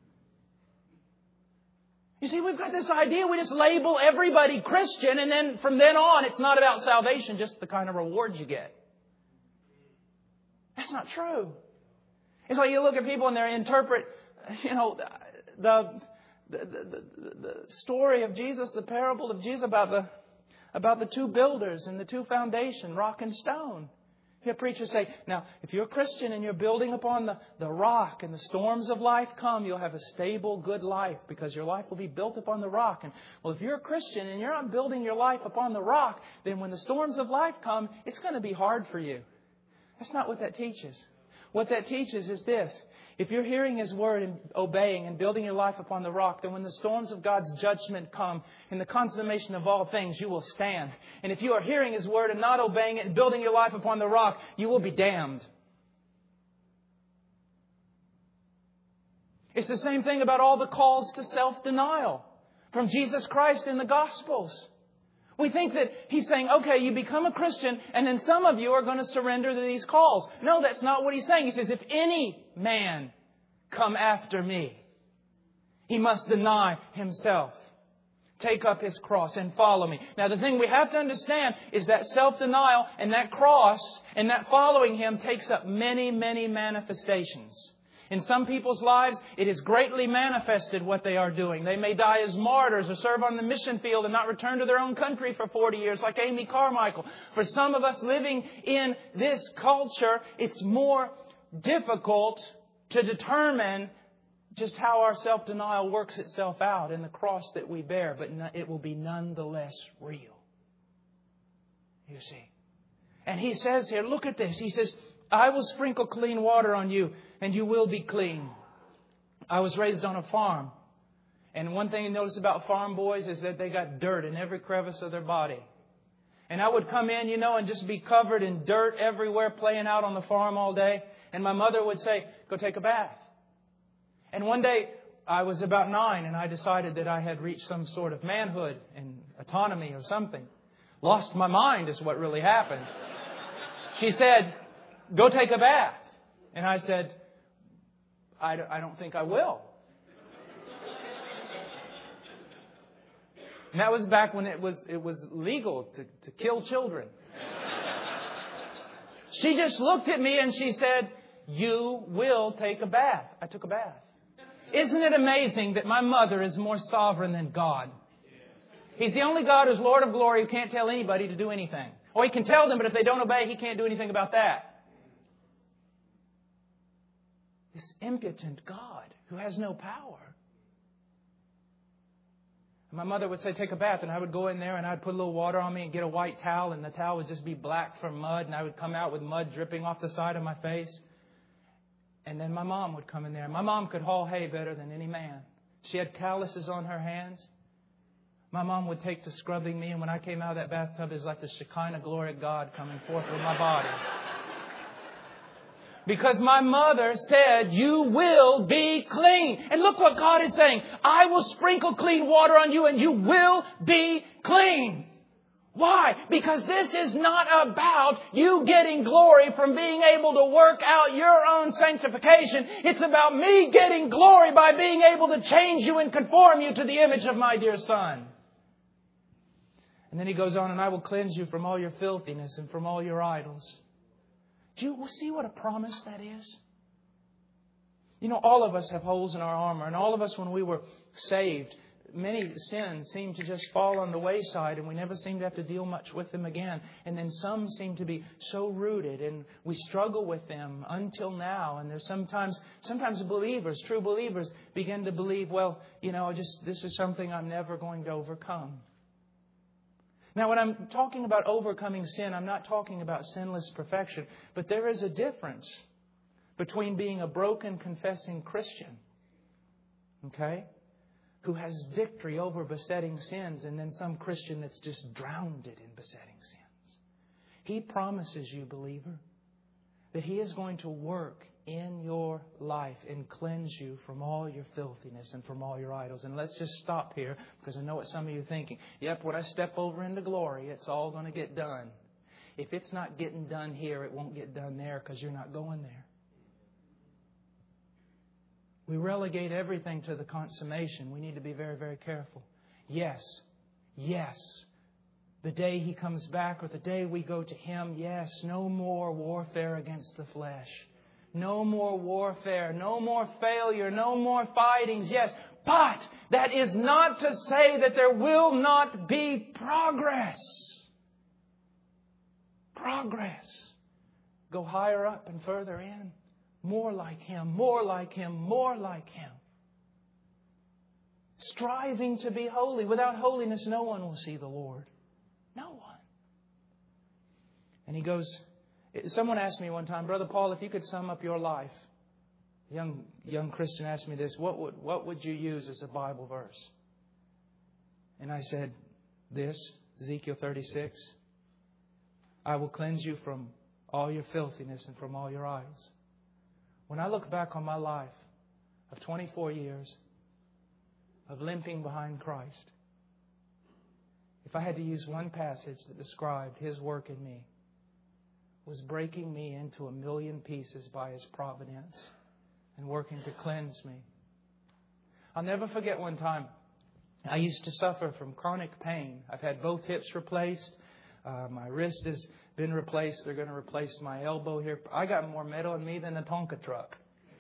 You see, we've got this idea. We just label everybody Christian, and then from then on, it's not about salvation, just the kind of rewards you get. That's not true. It's like you look at people and they interpret, you know, the the, the, the, the story of Jesus, the parable of Jesus about the About the two builders and the two foundation, rock and stone. Hear preachers say, now, if you're a Christian and you're building upon the, the rock and the storms of life come, you'll have a stable, good life because your life will be built upon the rock. And well, if you're a Christian and you're not building your life upon the rock, then when the storms of life come, it's going to be hard for you. That's not what that teaches. What that teaches is this. If you're hearing His Word and obeying and building your life upon the rock, then when the storms of God's judgment come in the consummation of all things, you will stand. And if you are hearing His Word and not obeying it and building your life upon the rock, you will be damned. It's the same thing about all the calls to self-denial from Jesus Christ in the Gospels. We think that He's saying, okay, you become a Christian and then some of you are going to surrender to these calls. No, that's not what He's saying. He says, if any man come after me, he must deny himself, Take up His cross and follow me. Now the thing we have to understand is that self-denial and that cross and that following Him takes up many, many manifestations. In some people's lives, it is greatly manifested what they are doing. They may die as martyrs or serve on the mission field and not return to their own country for forty years like Amy Carmichael. For some of us living in this culture, it's more difficult to determine just how our self-denial works itself out in the cross that we bear, but it will be nonetheless real. You see. And He says here, look at this. He says, I will sprinkle clean water on you and you will be clean. I was raised on a farm. And one thing you notice about farm boys is that they got dirt in every crevice of their body. And I would come in, you know, and just be covered in dirt everywhere, playing out on the farm all day. And my mother would say, go take a bath. And one day I was about nine and I decided that I had reached some sort of manhood and autonomy or something. Lost my mind is what really happened. She said, go take a bath. And I said, I don't think I will. And that was back when it was it was legal to, to kill children. She just looked at me and she said, you will take a bath. I took a bath. Isn't it amazing that my mother is more sovereign than God? He's the only God who's Lord of glory who can't tell anybody to do anything. Or He can tell them, but if they don't obey, He can't do anything about that. This impotent God who has no power. And my mother would say, take a bath. And I would go in there and I'd put a little water on me and get a white towel. And the towel would just be black from mud. And I would come out with mud dripping off the side of my face. And then my mom would come in there. My mom could haul hay better than any man. She had calluses on her hands. My mom would take to scrubbing me. And when I came out of that bathtub, it was like the Shekinah glory of God coming forth from my body. Because my mother said, you will be clean. And look what God is saying. I will sprinkle clean water on you and you will be clean. Why? Because this is not about you getting glory from being able to work out your own sanctification. It's about me getting glory by being able to change you and conform you to the image of my dear Son. And then He goes on, and I will cleanse you from all your filthiness and from all your idols. Do you see what a promise that is? You know, all of us have holes in our armor. And all of us, when we were saved, many sins seem to just fall on the wayside and we never seem to have to deal much with them again. And then some seem to be so rooted and we struggle with them until now. And there's sometimes, sometimes believers, true believers, begin to believe, well, you know, just this is something I'm never going to overcome. Now, when I'm talking about overcoming sin, I'm not talking about sinless perfection. But there is a difference between being a broken, confessing Christian, okay, who has victory over besetting sins, and then some Christian that's just drowned it in besetting sins. He promises you, believer, that He is going to work in your life and cleanse you from all your filthiness and from all your idols. And let's just stop here, because I know what some of you are thinking. Yep, when I step over into glory, it's all going to get done. If it's not getting done here, it won't get done there because you're not going there. We relegate everything to the consummation. We need to be very, very careful. Yes, yes. The day He comes back or the day we go to Him, yes, no more warfare against the flesh. No more warfare, no more failure, no more fightings, yes. But that is not to say that there will not be progress. Progress. Go higher up and further in. More like Him, more like Him, more like Him. Striving to be holy. Without holiness, no one will see the Lord. No one. And he goes, someone asked me one time, Brother Paul, if you could sum up your life. A young, young Christian asked me this, what would, what would you use as a Bible verse? And I said, this, Ezekiel thirty-six. I will cleanse you from all your filthiness and from all your idols. When I look back on my life of twenty-four years of limping behind Christ, if I had to use one passage that described His work in me, was breaking me into a million pieces by His providence and working to cleanse me. I'll never forget one time I used to suffer from chronic pain. I've had both hips replaced. Uh, my wrist has been replaced. They're going to replace my elbow here. I got more metal in me than a Tonka truck.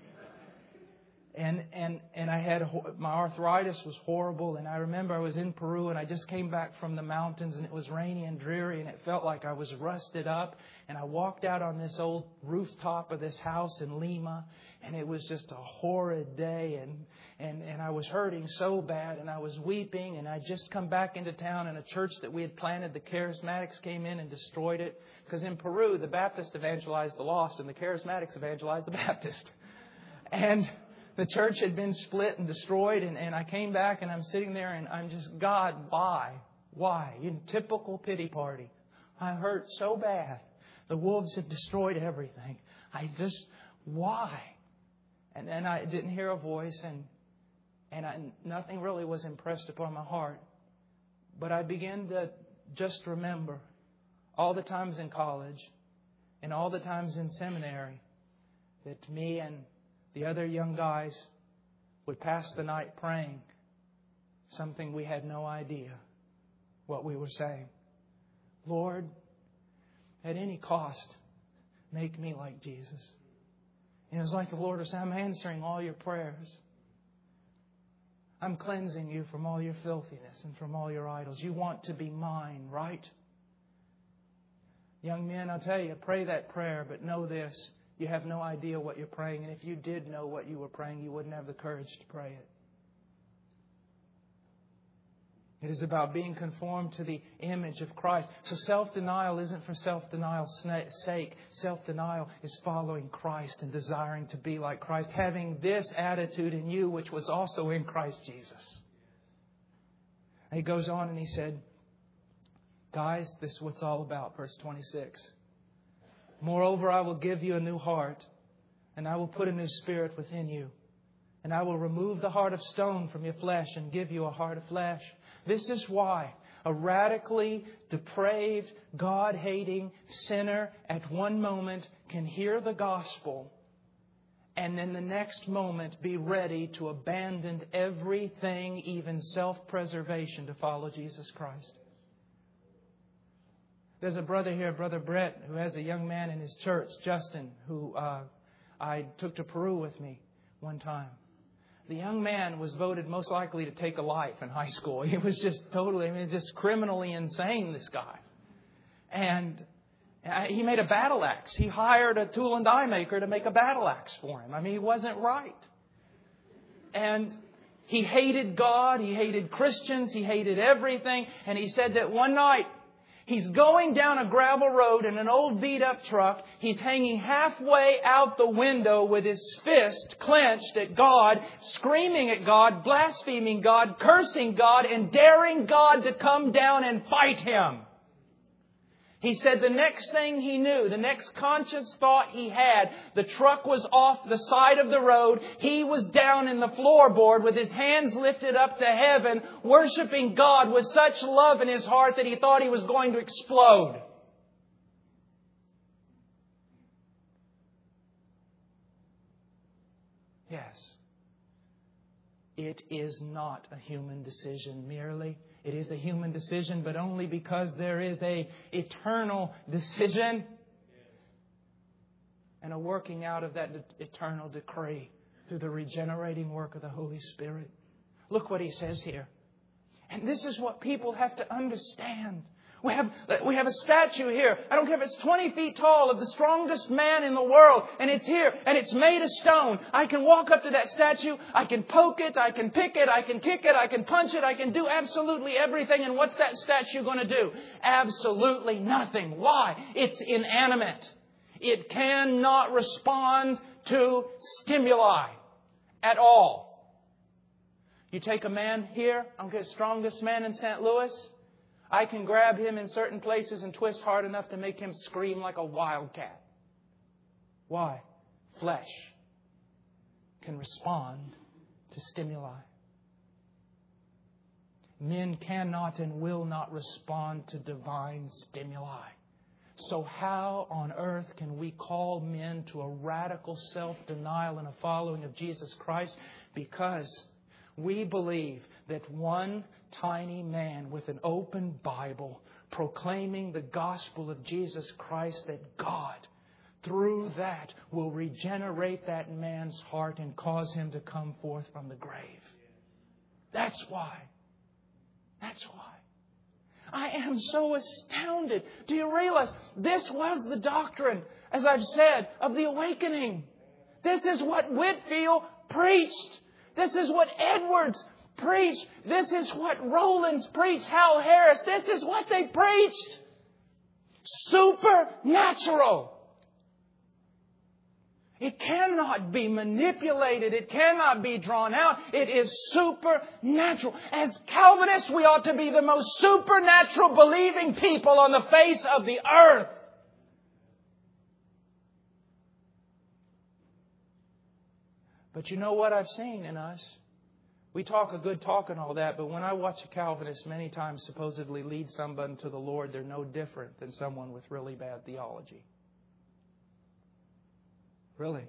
And and and I had my arthritis was horrible. And I remember I was in Peru and I just came back from the mountains and it was rainy and dreary and it felt like I was rusted up. And I walked out on this old rooftop of this house in Lima and it was just a horrid day. And and and I was hurting so bad and I was weeping. And I just come back into town and a church that we had planted, the Charismatics, came in and destroyed it. Because in Peru, the Baptists evangelized the lost and the Charismatics evangelized the Baptist. And the church had been split and destroyed, and, and I came back and I'm sitting there and I'm just, God, why? Why? In typical pity party. I hurt so bad. The wolves have destroyed everything. I just, why? And then I didn't hear a voice and and I, nothing really was impressed upon my heart. But I began to just remember all the times in college and all the times in seminary that me and the other young guys would pass the night praying something we had no idea what we were saying. Lord, at any cost, make me like Jesus. And it was like the Lord was saying, I'm answering all your prayers. I'm cleansing you from all your filthiness and from all your idols. You want to be mine, right? Young men, I'll tell you, pray that prayer, but know this. You have no idea what you're praying. And if you did know what you were praying, you wouldn't have the courage to pray it. It is about being conformed to the image of Christ. So self-denial isn't for self-denial's sake. Self-denial is following Christ and desiring to be like Christ. Having this attitude in you, which was also in Christ Jesus. And he goes on and he said, guys, this is what it's all about. Verse twenty-six. Moreover, I will give you a new heart, and I will put a new spirit within you. And I will remove the heart of stone from your flesh and give you a heart of flesh. This is why a radically depraved, God-hating sinner at one moment can hear the gospel and then the next moment be ready to abandon everything, even self-preservation, to follow Jesus Christ. There's a brother here, Brother Brett, who has a young man in his church, Justin, who uh, I took to Peru with me one time. The young man was voted most likely to take a life in high school. He was just totally, I mean, just criminally insane, this guy. And he made a battle axe. He hired a tool and die maker to make a battle axe for him. I mean, he wasn't right. And he hated God. He hated Christians. He hated everything. And he said that one night, he's going down a gravel road in an old beat-up truck. He's hanging halfway out the window with his fist clenched at God, screaming at God, blaspheming God, cursing God, and daring God to come down and fight him. He said the next thing he knew, the next conscious thought he had, the truck was off the side of the road. He was down in the floorboard with his hands lifted up to heaven, worshiping God with such love in his heart that he thought he was going to explode. Yes. It is not a human decision merely. It is a human decision, but only because there is a eternal decision and a working out of that eternal decree through the regenerating work of the Holy Spirit. Look what he says here. And this is what people have to understand. We have, we have a statue here. I don't care if it's twenty feet tall, of the strongest man in the world. And it's here. And it's made of stone. I can walk up to that statue. I can poke it. I can pick it. I can kick it. I can punch it. I can do absolutely everything. And what's that statue going to do? Absolutely nothing. Why? It's inanimate. It cannot respond to stimuli at all. You take a man here. I don't care, strongest man in Saint Louis. I can grab him in certain places and twist hard enough to make him scream like a wildcat. Why? Flesh can respond to stimuli. Men cannot and will not respond to divine stimuli. So how on earth can we call men to a radical self-denial and a following of Jesus Christ? Because We believe that one tiny man with an open Bible proclaiming the gospel of Jesus Christ, that God, through that, will regenerate that man's heart and cause him to come forth from the grave. That's why. That's why. I am so astounded. Do you realize this was the doctrine, as I've said, of the awakening? This is what Whitefield preached. This is what Edwards preached. This is what Rollins preached. Hal Harris. This is what they preached. Supernatural. It cannot be manipulated. It cannot be drawn out. It is supernatural. As Calvinists, we ought to be the most supernatural believing people on the face of the earth. But you know what I've seen in us? We talk a good talk and all that, but when I watch a Calvinist many times supposedly lead somebody to the Lord, they're no different than someone with really bad theology. Really?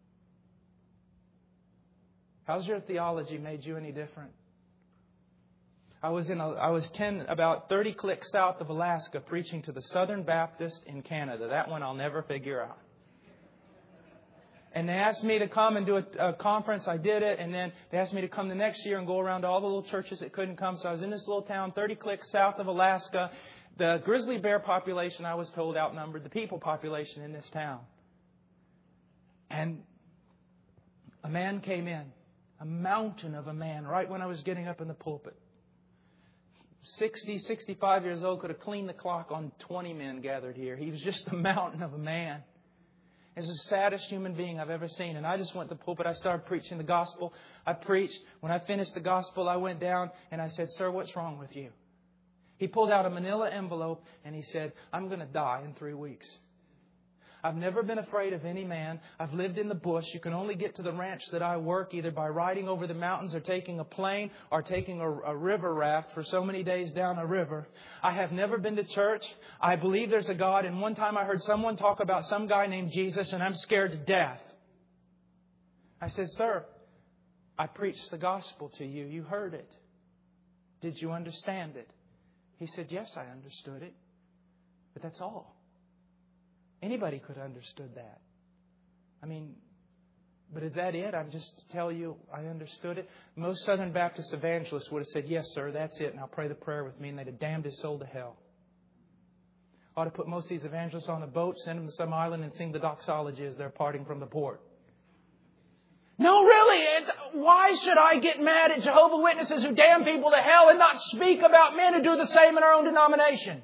How's your theology made you any different? I was in a, I was ten about thirty clicks south of Alaska preaching to the Southern Baptist in Canada. That one I'll never figure out. And they asked me to come and do a, a conference. I did it. And then they asked me to come the next year and go around to all the little churches that couldn't come. So I was in this little town, thirty clicks south of Alaska. The grizzly bear population, I was told, outnumbered the people population in this town. And a man came in, a mountain of a man, right when I was getting up in the pulpit. sixty, sixty-five years old, could have cleaned the clock on twenty men gathered here. He was just a mountain of a man. He's the saddest human being I've ever seen. And I just went to the pulpit. I started preaching the gospel. I preached. When I finished the gospel, I went down and I said, "Sir, what's wrong with you?" He pulled out a manila envelope and he said, "I'm going to die in three weeks. I've never been afraid of any man. I've lived in the bush. You can only get to the ranch that I work either by riding over the mountains or taking a plane or taking a, a river raft for so many days down a river. I have never been to church. I believe there's a God. And one time I heard someone talk about some guy named Jesus and I'm scared to death." I said, "Sir, I preached the gospel to you. You heard it. Did you understand it?" He said, "Yes, I understood it. But that's all." Anybody could have understood that. I mean, but is that it? I'm just to tell you I understood it. Most Southern Baptist evangelists would have said, "Yes, sir, that's it. Now pray the prayer with me." And they'd have damned his soul to hell. Ought to put most of these evangelists on a boat, send them to some island and sing the doxology as they're parting from the port. No, really. It's, why should I get mad at Jehovah's Witnesses who damn people to hell and not speak about men who do the same in our own denomination?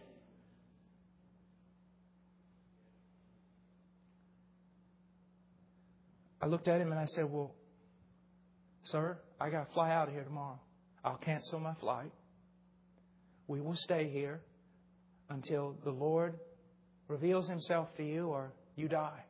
I looked at him and I said, "Well, sir, I got to fly out of here tomorrow. I'll cancel my flight. We will stay here until the Lord reveals Himself to you or you die."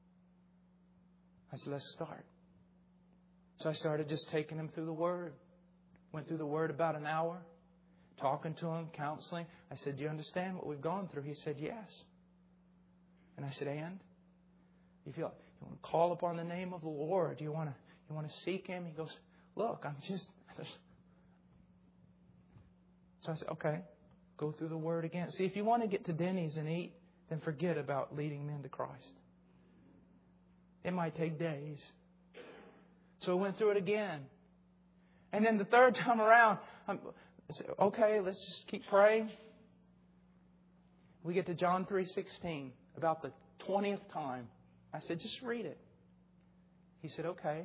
I said, "Let's start." So I started just taking him through the Word. Went through the Word about an hour, talking to him, counseling. I said, "Do you understand what we've gone through?" He said, "Yes." And I said, "And? You feel you want to call upon the name of the Lord? Do you want to you want to seek Him?" He goes, "Look, I'm just, just." So I said, "Okay, go through the Word again." See, if you want to get to Denny's and eat, then forget about leading men to Christ. It might take days. So I went through it again. And then the third time around, I'm, I said, "Okay, let's just keep praying." We get to John three sixteen, about the twentieth time. I said, "Just read it." He said, "Okay."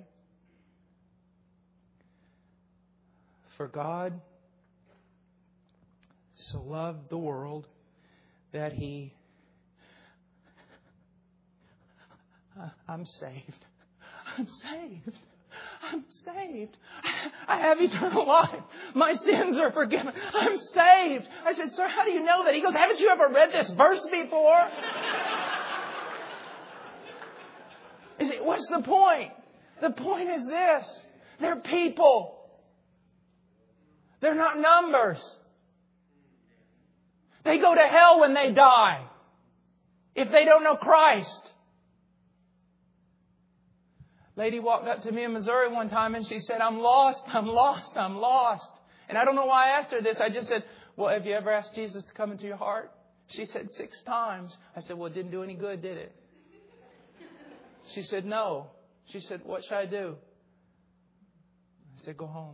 "For God so loved the world that He..." I'm saved. I'm saved. I'm saved. I have eternal life. My sins are forgiven. I'm saved. I said, "Sir, how do you know that?" He goes, "Haven't you ever read this verse before?" You see, what's the point? The point is this. They're people. They're not numbers. They go to hell when they die if they don't know Christ. Lady walked up to me in Missouri one time and she said, I'm lost, I'm lost, I'm lost. And I don't know why I asked her this. I just said, well, have you ever asked Jesus to come into your heart? She said, six times. I said, well, it didn't do any good, did it? She said, no. She said, what should I do? I said, go home.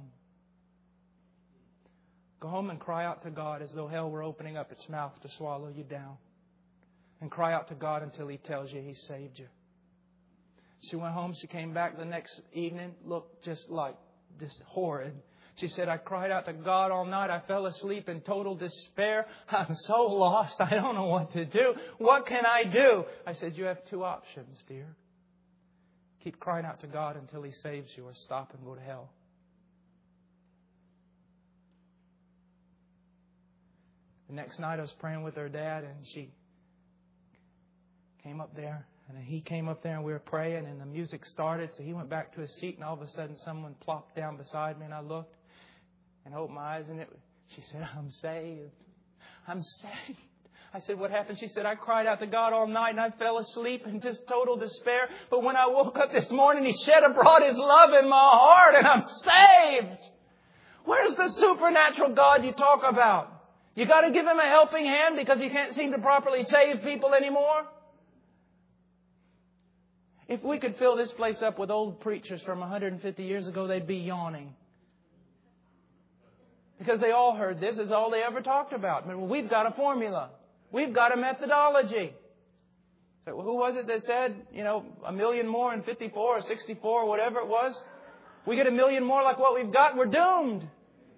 Go home and cry out to God as though hell were opening up its mouth to swallow you down. And cry out to God until He tells you He saved you. She went home. She came back the next evening. Looked just like, just horrid. She said, I cried out to God all night. I fell asleep in total despair. I'm so lost. I don't know what to do. What can I do? I said, you have two options, dear. Keep crying out to God until He saves you, or stop and go to hell. The next night I was praying with her dad, and she came up there. And he came up there and we were praying, and the music started. So he went back to his seat, and all of a sudden someone plopped down beside me, and I looked and opened my eyes, and it, she said, I'm saved. I'm saved. I said, what happened? She said, I cried out to God all night and I fell asleep in just total despair. But when I woke up this morning, He shed abroad His love in my heart and I'm saved. Where's the supernatural God you talk about? You got to give Him a helping hand because He can't seem to properly save people anymore? If we could fill this place up with old preachers from one hundred fifty years ago, they'd be yawning. Because they all heard this is all they ever talked about. But we've got a formula. We've got a methodology. So who was it that said, you know, a million more in fifty-four or sixty-four or whatever it was? We get a million more like what we've got, we're doomed.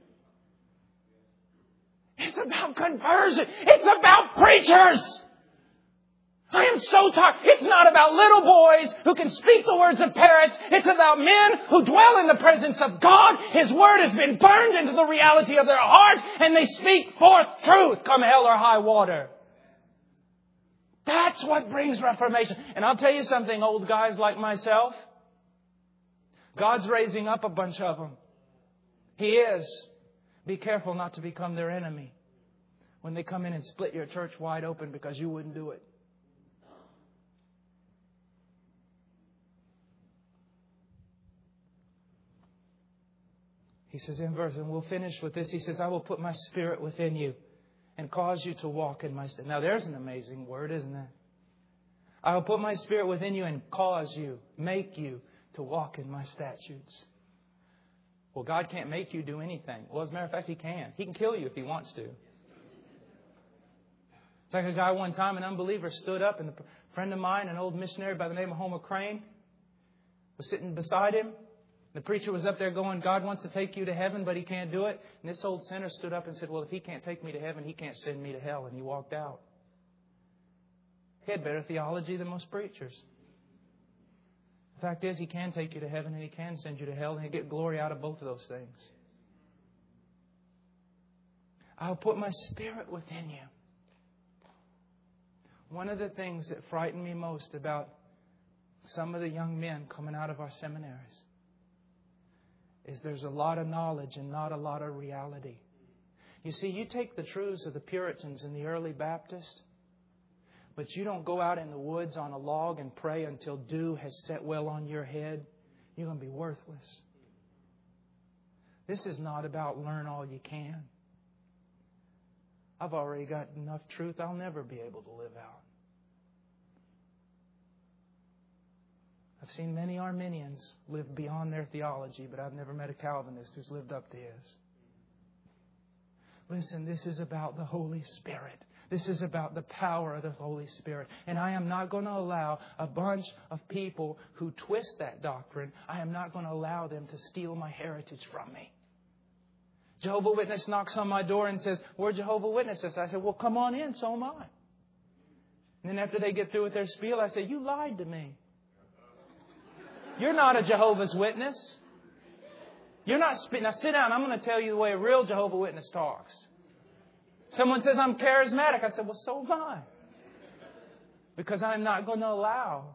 It's about conversion. It's about preachers. I am so tired. It's not about little boys who can speak the words of parrots. It's about men who dwell in the presence of God. His word has been burned into the reality of their heart, and they speak forth truth, come hell or high water. That's what brings reformation. And I'll tell you something, old guys like myself, God's raising up a bunch of them. He is. Be careful not to become their enemy when they come in and split your church wide open because you wouldn't do it. He says in verse, and we'll finish with this. He says, I will put my Spirit within you and cause you to walk in my statutes. Now there's an amazing word, isn't it? I will put my Spirit within you and cause you, make you to walk in my statutes. Well, God can't make you do anything. Well, as a matter of fact, He can. He can kill you if He wants to. It's like a guy one time, an unbeliever, stood up, and a friend of mine, an old missionary by the name of Homer Crane, was sitting beside him. The preacher was up there going, God wants to take you to heaven, but He can't do it. And this old sinner stood up and said, well, if He can't take me to heaven, He can't send me to hell. And he walked out. He had better theology than most preachers. The fact is, He can take you to heaven and He can send you to hell, and He'll get glory out of both of those things. I'll put my Spirit within you. One of the things that frightened me most about some of the young men coming out of our seminaries is there's a lot of knowledge and not a lot of reality. You see, you take the truths of the Puritans and the early Baptists, but you don't go out in the woods on a log and pray until dew has set well on your head, you're going to be worthless. This is not about learn all you can. I've already got enough truth I'll never be able to live out. I've seen many Arminians live beyond their theology, but I've never met a Calvinist who's lived up to his. Listen, this is about the Holy Spirit. This is about the power of the Holy Spirit. And I am not going to allow a bunch of people who twist that doctrine, I am not going to allow them to steal my heritage from me. Jehovah's Witness knocks on my door and says, we're Jehovah's Witnesses. I said, well, come on in, so am I. And then after they get through with their spiel, I say, you lied to me. You're not a Jehovah's Witness. You're not. Now sit down. I'm going to tell you the way a real Jehovah's Witness talks. Someone says I'm charismatic. I said, well, so am I. Because I'm not going to allow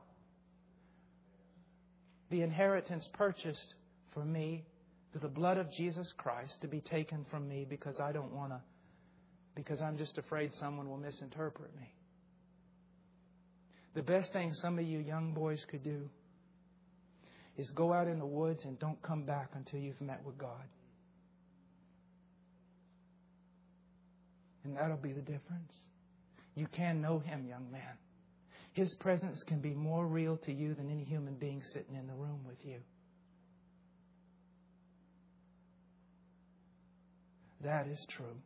the inheritance purchased for me through the blood of Jesus Christ to be taken from me because I don't want to, because I'm just afraid someone will misinterpret me. The best thing some of you young boys could do is go out in the woods and don't come back until you've met with God. And that'll be the difference. You can know Him, young man. His presence can be more real to you than any human being sitting in the room with you. That is true.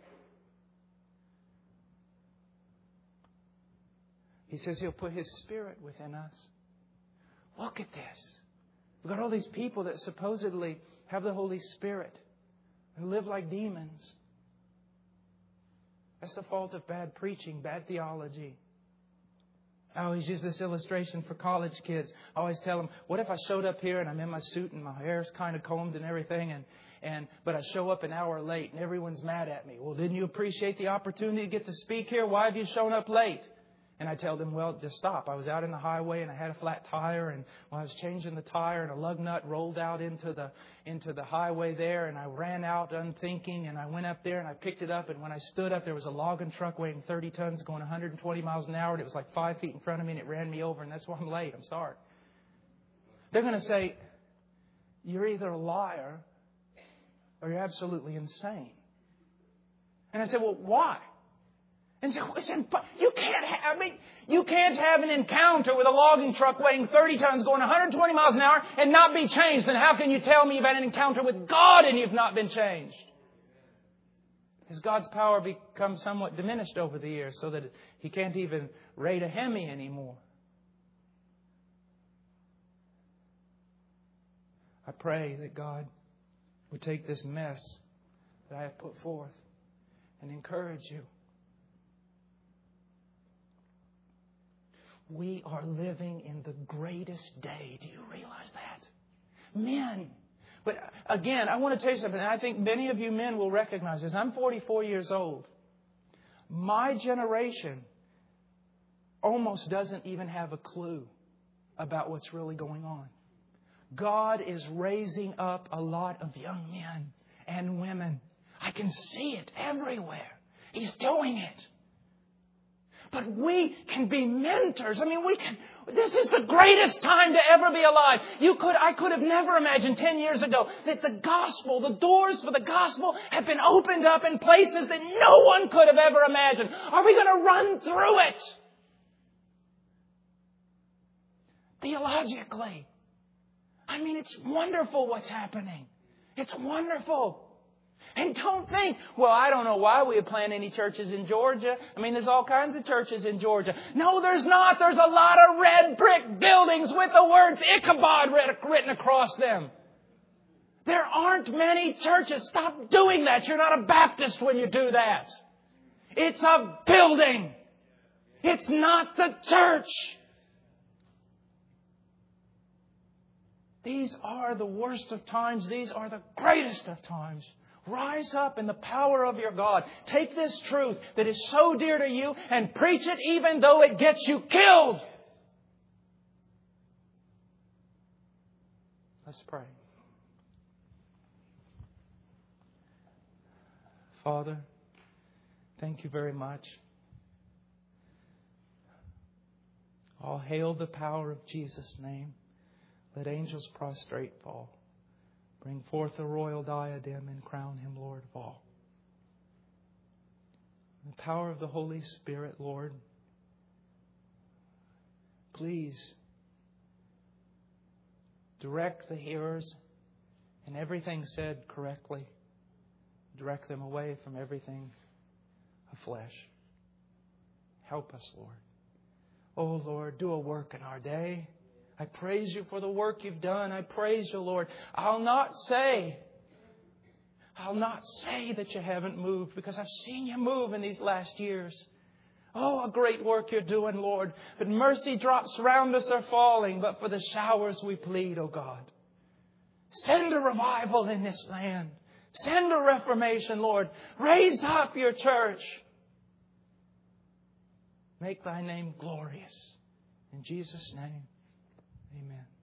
He says He'll put His Spirit within us. Look at this. We've got all these people that supposedly have the Holy Spirit who live like demons. That's the fault of bad preaching, bad theology. I always use this illustration for college kids. I always tell them, what if I showed up here and I'm in my suit and my hair's kind of combed and everything, and, and but I show up an hour late and everyone's mad at me. Well, didn't you appreciate the opportunity to get to speak here? Why have you shown up late? And I tell them, well, just stop. I was out in the highway and I had a flat tire, and while I was changing the tire and a lug nut rolled out into the into the highway there, and I ran out unthinking, and I went up there and I picked it up, and when I stood up there was a logging truck weighing thirty tons going one hundred twenty miles an hour, and it was like five feet in front of me and it ran me over, and that's why I'm late. I'm sorry. They're going to say, you're either a liar or you're absolutely insane. And I said, well, why? And so you can't have, I mean, you can't have an encounter with a logging truck weighing thirty tons going one hundred twenty miles an hour and not be changed. And how can you tell me you've had an encounter with God and you've not been changed? Has God's power become somewhat diminished over the years so that He can't even rate a Hemi anymore? I pray that God would take this mess that I have put forth and encourage you. We are living in the greatest day. Do you realize that? Men. But again, I want to tell you something. And I think many of you men will recognize this. I'm forty-four years old. My generation almost doesn't even have a clue about what's really going on. God is raising up a lot of young men and women. I can see it everywhere. He's doing it. But we can be mentors. I mean, we can. This is the greatest time to ever be alive. You could, I could have never imagined ten years ago that the gospel, the doors for the gospel have been opened up in places that no one could have ever imagined. Are we going to run through it? Theologically. I mean, it's wonderful what's happening. It's wonderful. And don't think, well, I don't know why we would plant any churches in Georgia. I mean, there's all kinds of churches in Georgia. No, there's not. There's a lot of red brick buildings with the words Ichabod written across them. There aren't many churches. Stop doing that. You're not a Baptist when you do that. It's a building. It's not the church. These are the worst of times. These are the greatest of times. Rise up in the power of your God. Take this truth that is so dear to you and preach it even though it gets you killed. Let's pray. Father, thank you very much. All hail the power of Jesus' name. Let angels prostrate fall. Bring forth a royal diadem and crown Him Lord of all. In the power of the Holy Spirit, Lord, please direct the hearers and everything said correctly. Direct them away from everything of flesh. Help us, Lord. Oh, Lord, do a work in our day. I praise you for the work you've done. I praise you, Lord. I'll not say, I'll not say that you haven't moved, because I've seen you move in these last years. Oh, a great work you're doing, Lord. But mercy drops round us are falling, but for the showers we plead, oh God. Send a revival in this land. Send a reformation, Lord. Raise up your church. Make thy name glorious. In Jesus' name. Amen.